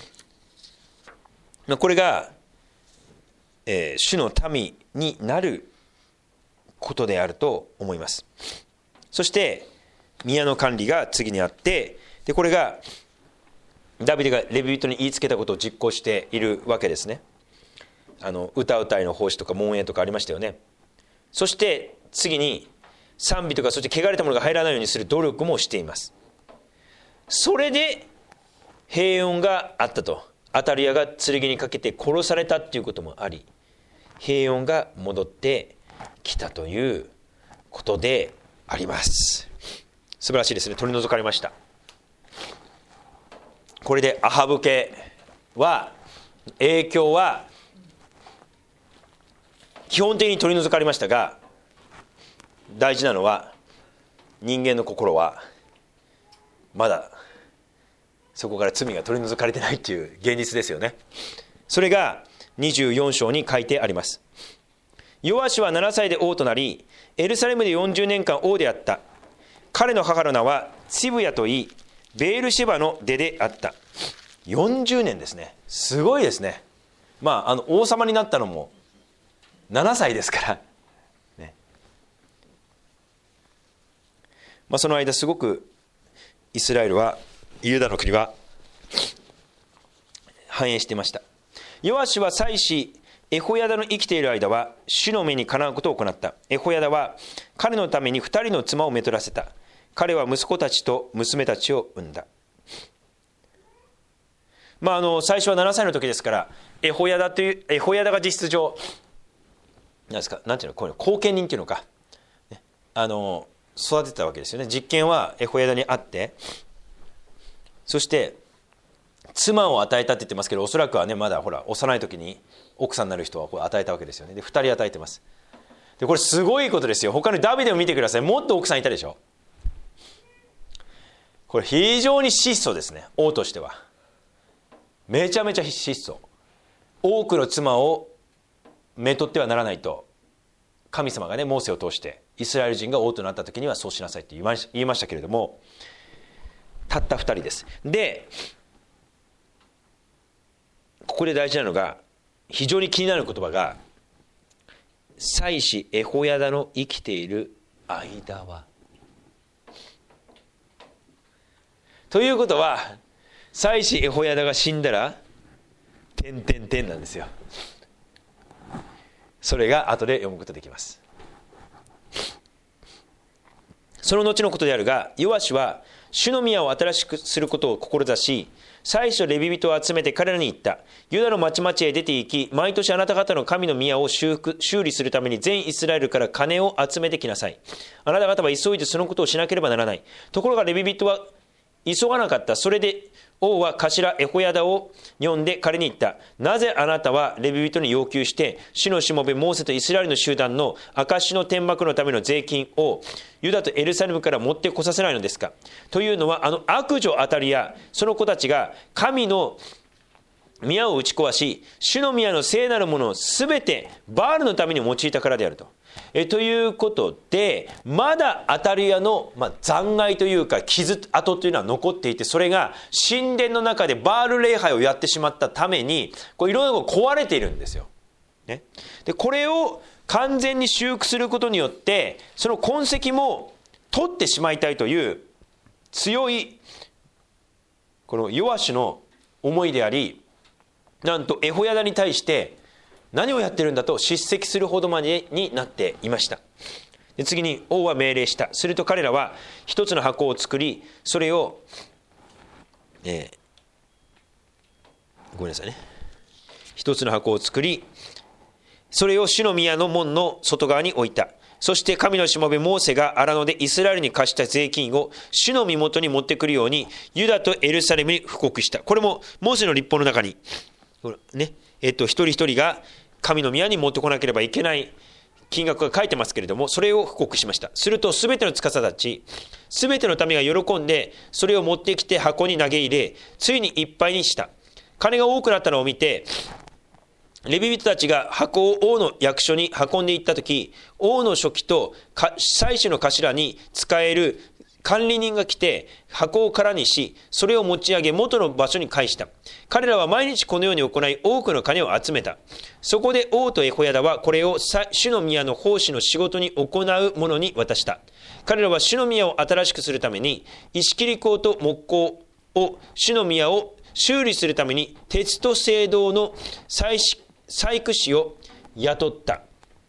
これが、主の民になることであると思います。そして宮の管理が次にあって、でこれがダビデがレビ人に言いつけたことを実行しているわけですね。歌うたいの奉仕とか門営とかありましたよね。そして次に賛美とか、そして汚れたものが入らないようにする努力もしています。それで平穏があったと。アタリヤが剣にかけて殺されたっていうこともあり、平穏が戻ってきたということであります。素晴らしいですね。取り除かれました。これでアハブ家は、影響は基本的に取り除かれましたが、大事なのは人間の心はまだそこから罪が取り除かれてないという現実ですよね。それが24章に書いてあります。ヨアシは7歳で王となり、エルサレムで40年間王であった。彼の母の名はツブヤといい、ベールシェバの出であった。40年ですね。すごいですね。王様になったのも7歳ですから、ね。その間すごくイスラエルは、ユダの国は繁栄していました。ヨアシは祭司エホヤダの生きている間は主の目にかなうことを行った。エホヤダは彼のために2人の妻をめとらせた。彼は息子たちと娘たちを産んだ。最初は7歳の時ですから、エホヤダが実質上なんていうの、これ後見人っていうのか、育てたわけですよね。実権はエホヤダにあって、そして妻を与えたって言ってますけど、おそらくはね、まだ幼い時に奥さんになる人はこれ与えたわけですよね。で2人与えてます。でこれすごいことですよ。他のダビデを見てください。もっと奥さんいたでしょ。これ非常に質素ですね。王としてはめちゃめちゃ質素。多くの妻をめとってはならないと、神様がね、モーセを通してイスラエル人が王となった時にはそうしなさいって言いましたけれども、たった2人です。でここで大事なのが、非常に気になる言葉が、妻子エホヤダの生きている間は。ということは、妻子エホヤダが死んだらなんですよ。それが後で読むことができます。その後のことであるが、ヨアシは主の宮を新しくすることを志し、祭司とレビ人を集めて彼らに言った。ユダの町々へ出て行き、毎年あなた方の神の宮を修理するために全イスラエルから金を集めてきなさい。あなた方は急いでそのことをしなければならない。ところがレビ人は急がなかった。それで王は頭エホヤダを呼んで彼に言った。なぜあなたはレビ人に要求して、主のしもべモーセとイスラエルの集団の証の天幕のための税金をユダとエルサレムから持ってこさせないのですか。というのは、悪女アタリやその子たちが神の宮を打ち壊し、主の宮の聖なるものをすべてバールのために用いたからであると。ということで、まだアタリアの、残骸というか跡というのは残っていて、それが神殿の中でバール礼拝をやってしまったために、いろいろ壊れているんですよ。ね、でこれを完全に修復することによって、その痕跡も取ってしまいたいという強いこのヨアシの思いであり、なんとエホヤダに対して何をやってるんだと叱責するほどまでになっていました。で次に王は命令した。すると彼らは一つの箱を作り、それを、ごめんなさいね。一つの箱を作り、それを主の宮の門の外側に置いた。そして神のしもべモーセが荒野でイスラエルに課した税金を主の身元に持ってくるようにユダとエルサレムに布告した。これもモーセの律法の中に、ね、一人一人が神の宮に持ってこなければいけない金額が書いてますけれども、それを布告しました。するとすべての司たち、すべての民が喜んで、それを持ってきて箱に投げ入れ、ついにいっぱいにした。金が多くなったのを見て、レビ人たちが箱を王の役所に運んでいったとき、王の書記と祭司の頭に仕える管理人が来て箱を空にし、それを持ち上げ元の場所に返した。彼らは毎日このように行い、多くの金を集めた。そこで王とエホヤダはこれを主の宮の奉仕の仕事に行う者に渡した。彼らは主の宮を新しくするために石切り工と木工を、主の宮を修理するために鉄と青銅の細工師を雇った。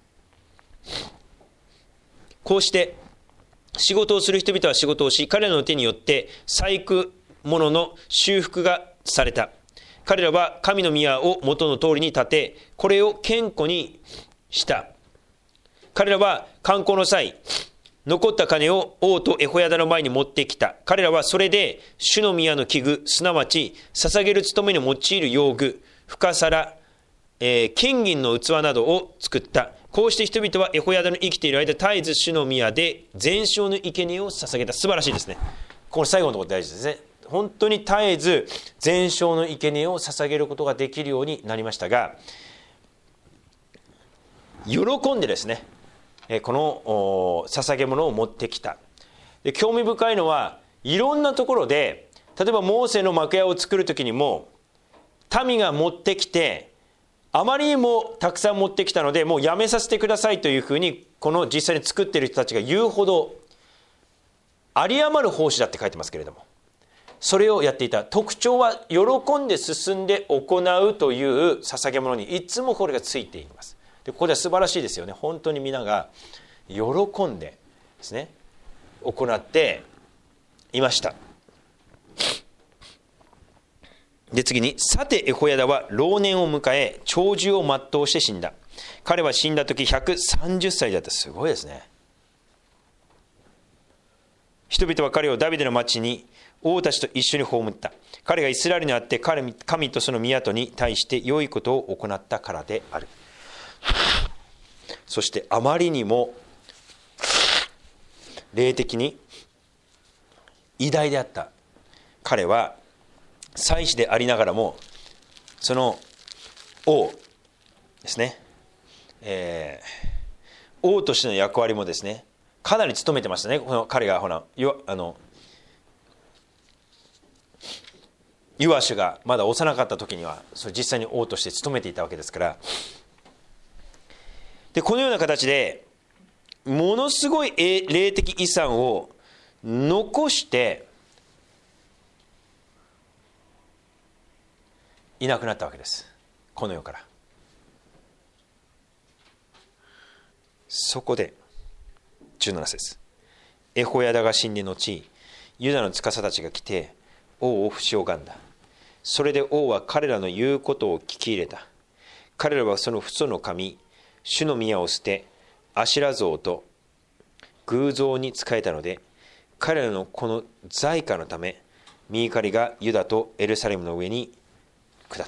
こうして仕事をする人々は仕事をし、彼らの手によって細工物の修復がされた。彼らは神の宮を元の通りに建て、これを堅固にした。彼らは観光の際、残った金を王とエホヤダの前に持ってきた。彼らはそれで主の宮の器具、すなわち捧げる務めに用いる用具、深皿、金銀の器などを作った。こうして人々はエホヤダの生きている間、絶えず主の宮で全焼の生贄を捧げた。素晴らしいですね。この最後のところ大事ですね。本当に絶えず全焼の生贄を捧げることができるようになりましたが、喜んでですね、この捧げ物を持ってきた。で興味深いのは、いろんなところで、例えばモーセの幕屋を作るときにも、民が持ってきて、あまりにもたくさん持ってきたので、もうやめさせてくださいというふうに、この実際に作っている人たちが言うほど、有り余る奉仕だって書いてますけれども、 それをやっていた。特徴は喜んで進んで行うという捧げ物にいつもこれがついています。でここでは素晴らしいですよね。本当に皆が喜んでですね行っていました。で次に、さてエホヤダは老年を迎え長寿を全うして死んだ。彼は死んだ時130歳だった。すごいですね。人々は彼をダビデの町に王たちと一緒に葬った。彼がイスラエルにあって神とその宮とに対して良いことを行ったからである。そしてあまりにも霊的に偉大であった彼は、祭司でありながらもその王ですね、王としての役割もですねかなり務めてましたね。この彼がヨアシュがまだ幼かった時にはそれ実際に王として務めていたわけですから。でこのような形でものすごい霊的遺産を残していなくなったわけです、この世から。そこで17節、エホヤダが死んで後、ユダの司たちが来て王を不死拝んだ。それで王は彼らの言うことを聞き入れた。彼らはその父祖の神主の宮を捨て、アシュラ像と偶像に仕えたので、彼らのこの罪過のため御怒りがユダとエルサレムの上に下った。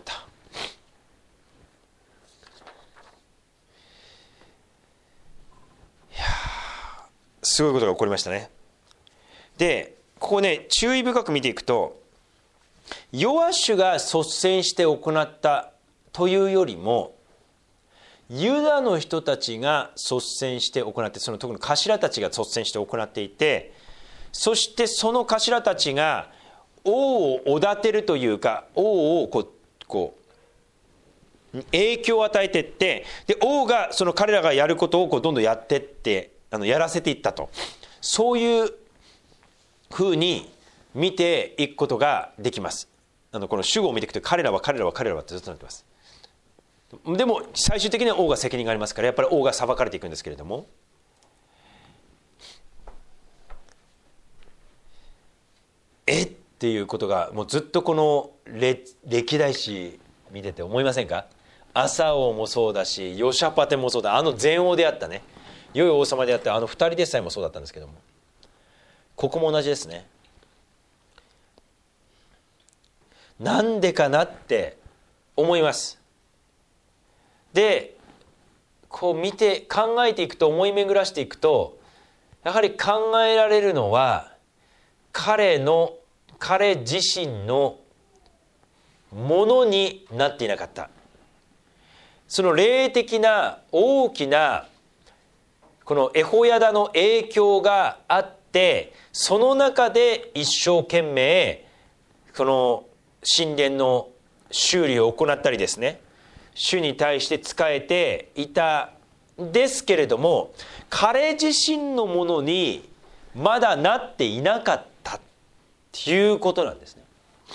いやすごいことが起こりましたね。でここね注意深く見ていくと、ヨアシュが率先して行ったというよりも、ユダの人たちが率先して行って、その特に頭たちが率先して行っていて、そしてその頭たちが王をおだてるというか、王をこう影響を与えていって、で王がその彼らがやることをどんどんやっていって、やらせていったと、そういうふうに見ていくことができます。この主語を見ていくと、彼らはってずっとなってます。でも最終的には王が責任がありますから、やっぱり王が裁かれていくんですけれども、っていうことがもうずっとこの歴代史見てて思いませんか。アサ王もそうだし、ヨシャパテもそうだ、前王であったね、良い王様であった2人でさえもそうだったんですけども、ここも同じですね。なんでかなって思います。でこう見て考えていくと、思い巡らしていくと、やはり考えられるのは、彼自身のものになっていなかった、その霊的な大きなこのエホヤダの影響があって、その中で一生懸命この神殿の修理を行ったりですね、主に対して仕えていたんですけれども、彼自身のものにまだなっていなかったっていうことなんですね。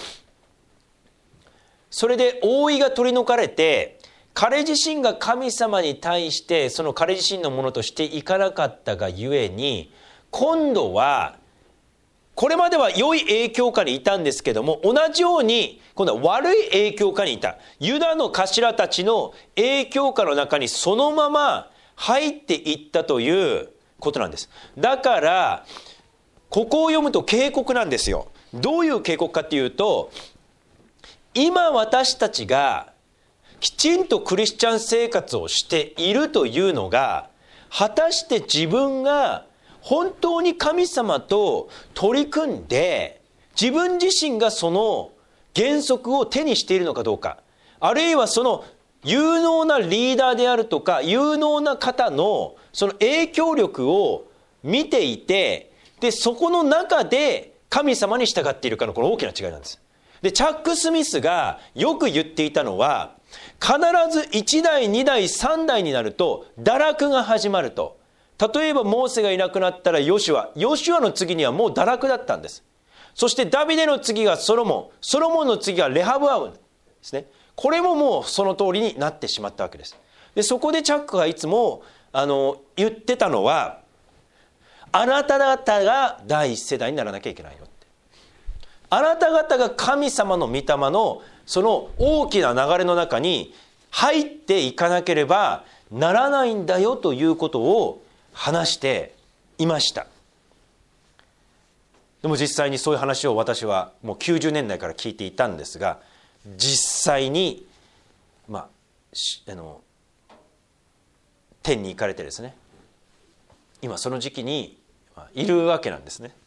それで覆いが取り除かれて、彼自身が神様に対してその彼自身のものとしていかなかったがゆえに、今度はこれまでは良い影響下にいたんですけども、同じように今度は悪い影響下にいたユダの頭たちの影響下の中にそのまま入っていったということなんです。だからここを読むと警告なんですよ。どういう警告かっていうと、今私たちがきちんとクリスチャン生活をしているというのが、果たして自分が本当に神様と取り組んで、自分自身がその原則を手にしているのかどうか、あるいはその有能なリーダーであるとか有能な方のその影響力を見ていて、でそこの中で神様に従っているかのこの大きな違いなんです。でチャック・スミスがよく言っていたのは、必ず1代2代3代になると堕落が始まると。例えばモーセがいなくなったらヨシュアの次にはもう堕落だったんです。 そしてダビデの次がソロモン、ソロモンの次がレハブアムですね。これももうその通りになってしまったわけです。でそこでチャックがいつも言ってたのは、あなた方が第一世代にならなきゃいけないよって。あなた方が神様の御霊のその大きな流れの中に入っていかなければならないんだよということを話していました。でも実際にそういう話を私はもう90年代から聞いていたんですが、実際に天に行かれてですね、今その時期にいるわけなんですね。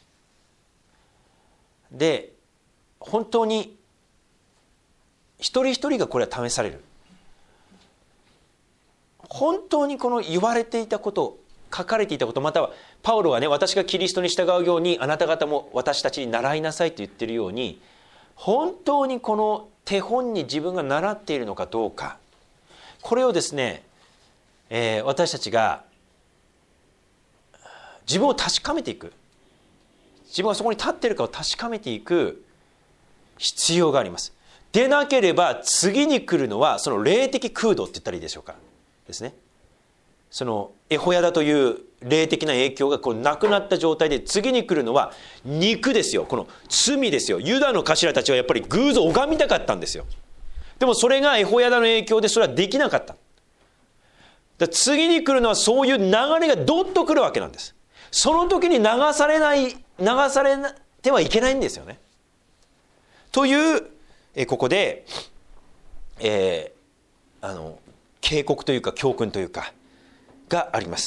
で本当に一人一人がこれは試される。本当にこの言われていたこと、書かれていたこと、またはパウロがね、私がキリストに従うようにあなた方も私たちに習いなさいと言っているように、本当にこの手本に自分が習っているのかどうか、これをですね、私たちが自分を確かめていく、自分がそこに立っているかを確かめていく必要があります。でなければ次に来るのはその霊的空洞って言ったらいいでしょうかですね。そのエホヤダという霊的な影響がこうなくなった状態で、次に来るのは肉ですよ。この罪ですよ。ユダの頭たちはやっぱり偶像を拝みたかったんですよ。でもそれがエホヤダの影響でそれはできなかった。だ次に来るのはそういう流れがどっと来るわけなんです。その時に流されてはいけないんですよね。というここで、警告というか教訓というかがあります。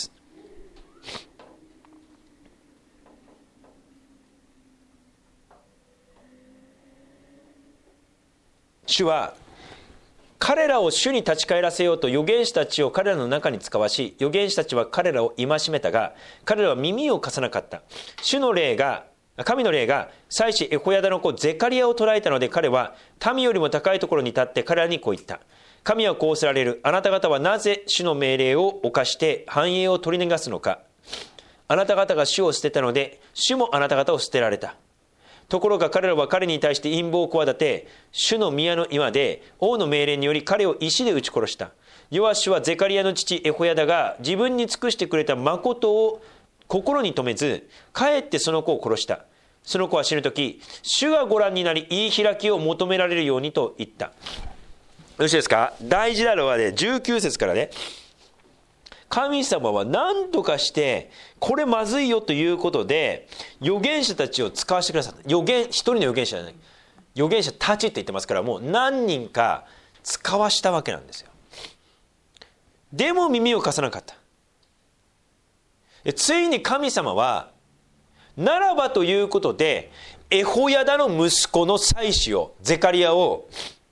主は彼らを主に立ち返らせようと預言者たちを彼らの中に使わし、預言者たちは彼らを戒めたが、彼らは耳を貸さなかった。神の霊が祭司エホヤダの子ゼカリアを捕らえたので、彼は民よりも高いところに立って彼らにこう言った。神はこうおせられる。あなた方はなぜ主の命令を犯して繁栄を取り逃すのか。あなた方が主を捨てたので、主もあなた方を捨てられた。ところが彼らは彼に対して陰謀を企て、主の宮の居間で王の命令により彼を石で撃ち殺した。ヨアシュはゼカリアの父エホヤダが自分に尽くしてくれた誠を心に留めず、かえってその子を殺した。その子は死ぬとき、主がご覧になり言い開きを求められるようにと言った。よろしいですか。大事なのはね、19節からね、神様は何とかしてこれまずいよということで預言者たちを使わせてくださった。一人の預言者じゃない、預言者たちって言ってますから、もう何人か使わしたわけなんですよ。でも耳を貸さなかった。ついに神様はならばということでエホヤダの息子の祭司をゼカリアを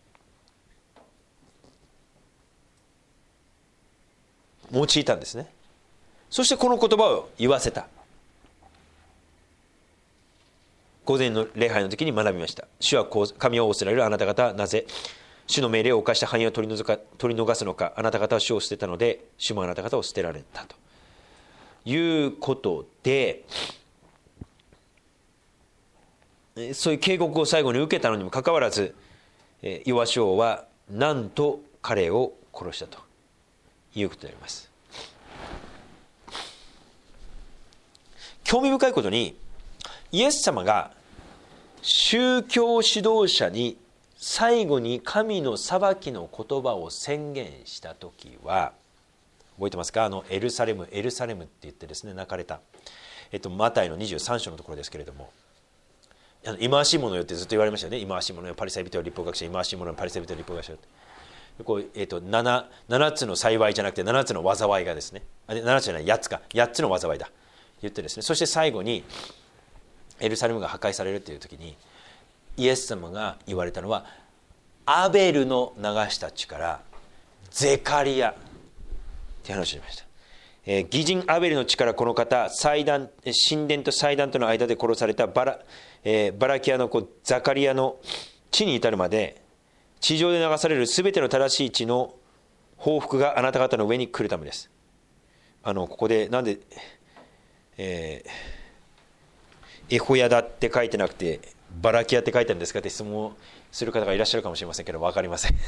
用いたんですね。そしてこの言葉を言わせた。午前の礼拝の時に学びました。主はこう、神を仰せられるあなた方はなぜ主の命令を犯した繁栄を取り逃すのか。あなた方は主を捨てたので主もあなた方を捨てられたということで、そういう警告を最後に受けたのにもかかわらず、ヨアシ王はなんと彼を殺したということであります。興味深いことに、イエス様が宗教指導者に最後に神の裁きの言葉を宣言した時は、覚えてますか。エルサレムエルサレムって言ってですね、泣かれた、マタイの23章のところですけれども、忌まわしいものよってずっと言われましたよね。忌まわしいものよパリサイ人は立法学者、忌まわしいものよパリサイ人は立法学者。こう7つの幸いじゃなくて7つの災いがですね、7つじゃない8つか、8つの災いだ言ってですね、そして最後にエルサレムが破壊されるという時にイエス様が言われたのは、アベルの流した血からゼカリアって話をしました。義人アベルの血からこの方、神殿と祭壇との間で殺されたバラキアの子ザカリアの地に至るまで、地上で流されるすべての正しい血の報復があなた方の上に来るためです。ここでなんで、 エホヤダって書いてなくてバラキアって書いてあるんですかって質問する方がいらっしゃるかもしれませんけど、分かりません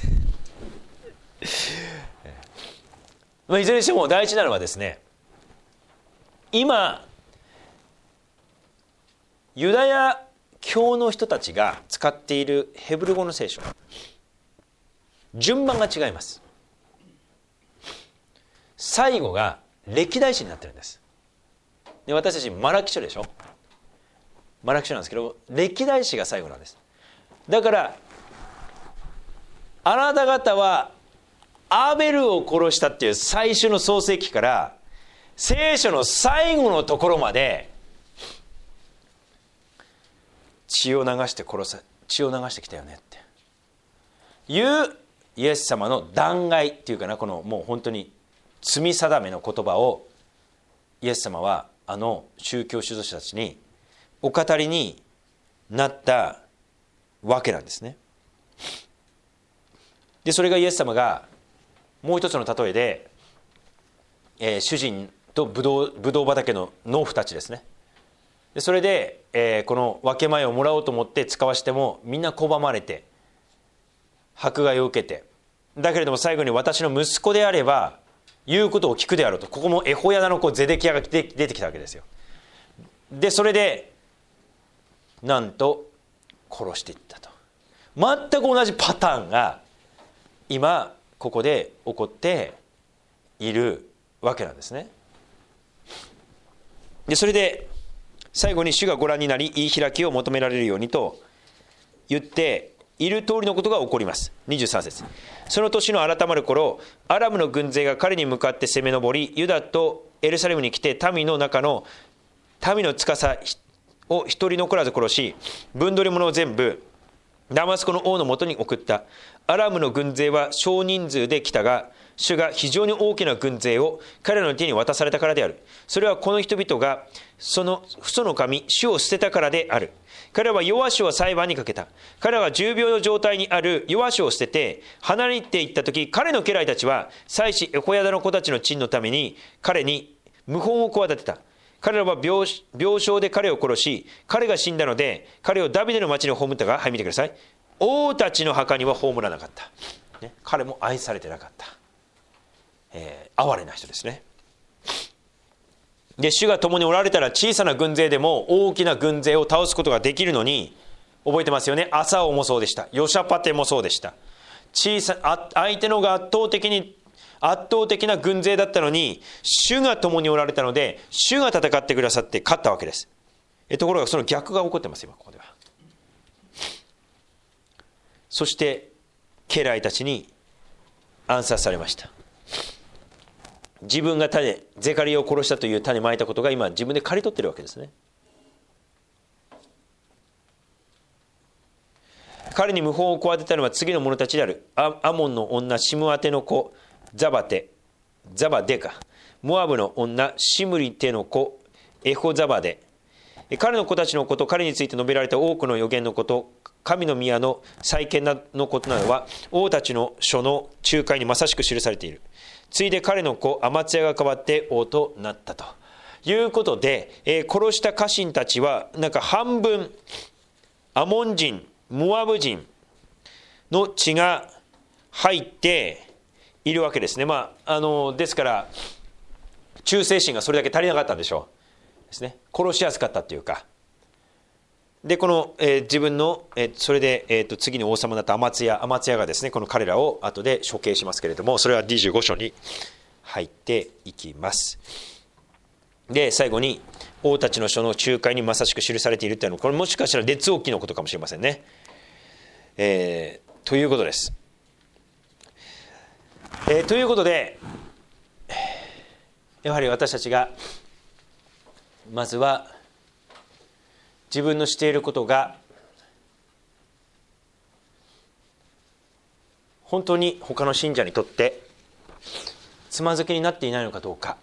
いずれにしても大事なのはですね、今ユダヤ教の人たちが使っているヘブル語の聖書、順番が違います。最後が歴代史になってるんです。で、私たちマラキ書でしょ。マラキ書なんですけど、歴代史が最後なんです。だからあなた方はアベルを殺したっていう最初の創世記から聖書の最後のところまで血を流してきたよねっていうイエス様の弾劾っていうかな、このもう本当に罪定めの言葉をイエス様はあの宗教指導者たちにお語りになったわけなんですね。でそれがイエス様がもう一つの例えで、主人とブドウ畑の農夫たちですね。でそれで、この分け前をもらおうと思って使わしてもみんな拒まれて迫害を受けて、だけれども最後に私の息子であれば言うことを聞くであろうと、ここもエホヤダの子ゼデキヤが出てきたわけですよ。でそれでなんと殺していったと。全く同じパターンが今ここで起こっているわけなんですね。でそれで最後に主がご覧になり言い開きを求められるようにと言っている通りのことが起こります。23節、その年の改まる頃、アラムの軍勢が彼に向かって攻め上り、ユダとエルサレムに来て民の司を一人残らず殺し、分取り物を全部ダマスコの王のもとに送った。アラムの軍勢は少人数で来たが、主が非常に大きな軍勢を彼らの手に渡されたからである。それはこの人々がその父祖の神主を捨てたからである。彼らはヨアシュを裁判にかけた。彼らは重病の状態にあるヨアシュを捨てて離れていった時、彼の家来たちは祭司エホヤダの子たちの陳のために彼に謀反を企てた。彼らは病床で彼を殺し、彼が死んだので彼をダビデの町に葬ったが、はい見てください。王たちの墓には葬らなかった、ね、彼も愛されてなかった、哀れな人ですね。で主が共におられたら小さな軍勢でも大きな軍勢を倒すことができるのに、覚えてますよね。アサオもそうでした。ヨシャパテもそうでした。相手のが圧倒的な軍勢だったのに、主が共におられたので主が戦ってくださって勝ったわけです。ところがその逆が起こってます今ここでは。そして家来たちに暗殺されました。自分がゼカリアを殺したという種まいたことが今自分で刈り取ってるわけですね。彼に謀反を企てたのは次の者たちである。アモンの女シムアテの子ザバデか、モアブの女シムリテの子エホザバデ。彼の子たちのこと、彼について述べられた多くの預言のこと、神の宮の再建のことなどは王たちの書の仲介にまさしく記されている。ついで彼の子アマツヤが代わって王となったということで、殺した家臣たちはなんか半分アモン人モアブ人の血が入っているわけですね。ですから忠誠心がそれだけ足りなかったんでしょうですね。殺しやすかったというかで、この、自分の、それで、次に王様になったアマツヤがですね、この彼らを後で処刑しますけれども、それは25章に入っていきます。で最後に王たちの書の仲介にまさしく記されているというのは、これもしかしたら列王記のことかもしれませんね。ということです。ということでやはり私たちがまずは自分のしていることが本当に他の信者にとってつまずきになっていないのかどうか、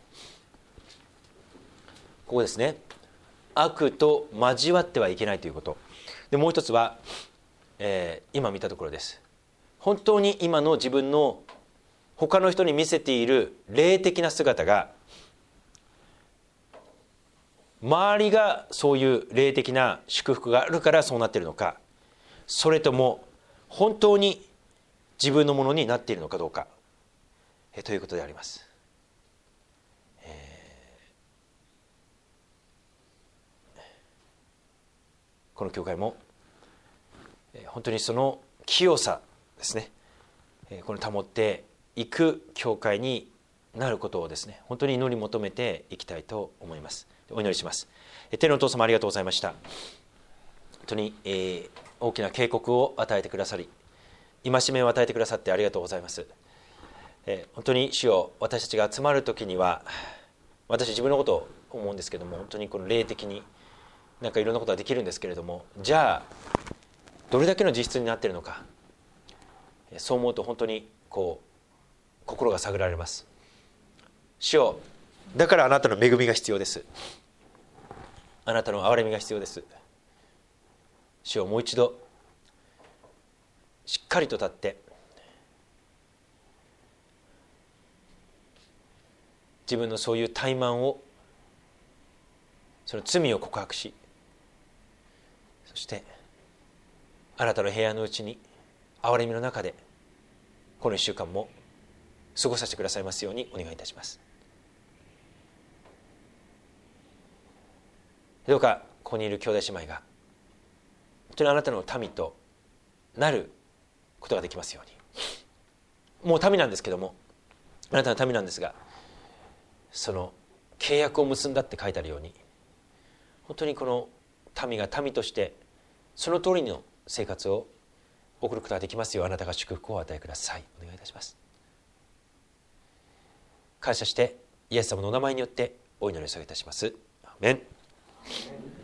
ここですね。悪と交わってはいけないということで、もう一つは、今見たところです。本当に今の自分の他の人に見せている霊的な姿が周りがそういう霊的な祝福があるからそうなっているのか、それとも本当に自分のものになっているのかどうか、ということであります。この教会も本当にその清さですね、これ保っていく教会になることをですね、本当に祈り求めていきたいと思います。お祈りします。天のお父様、ありがとうございました。本当に、大きな警告を与えてくださり、戒めを与えてくださってありがとうございます。本当に主よ、私たちが集まるときには、私自分のことを思うんですけども、本当にこの霊的になんかいろんなことができるんですけれども、じゃあどれだけの実質になっているのか、そう思うと本当に心が探られます。主よ、だからあなたの恵みが必要です。あなたの憐れみが必要です。主よ、もう一度しっかりと立って自分のそういう怠慢を、その罪を告白し、そしてあなたの平安のうちに憐れみの中でこの1週間も過ごさせてくださいますようにお願いいたします。どうかここにいる兄弟姉妹が本当にあなたの民となることができますように。もう民なんですけども、あなたの民なんですが、その契約を結んだって書いてあるように、本当にこの民が民としてその通りの生活を送ることができますよう、あなたが祝福をお与えください。お願いいたします。感謝してイエス様のお名前によってお祈りを下げいたします。アーメン。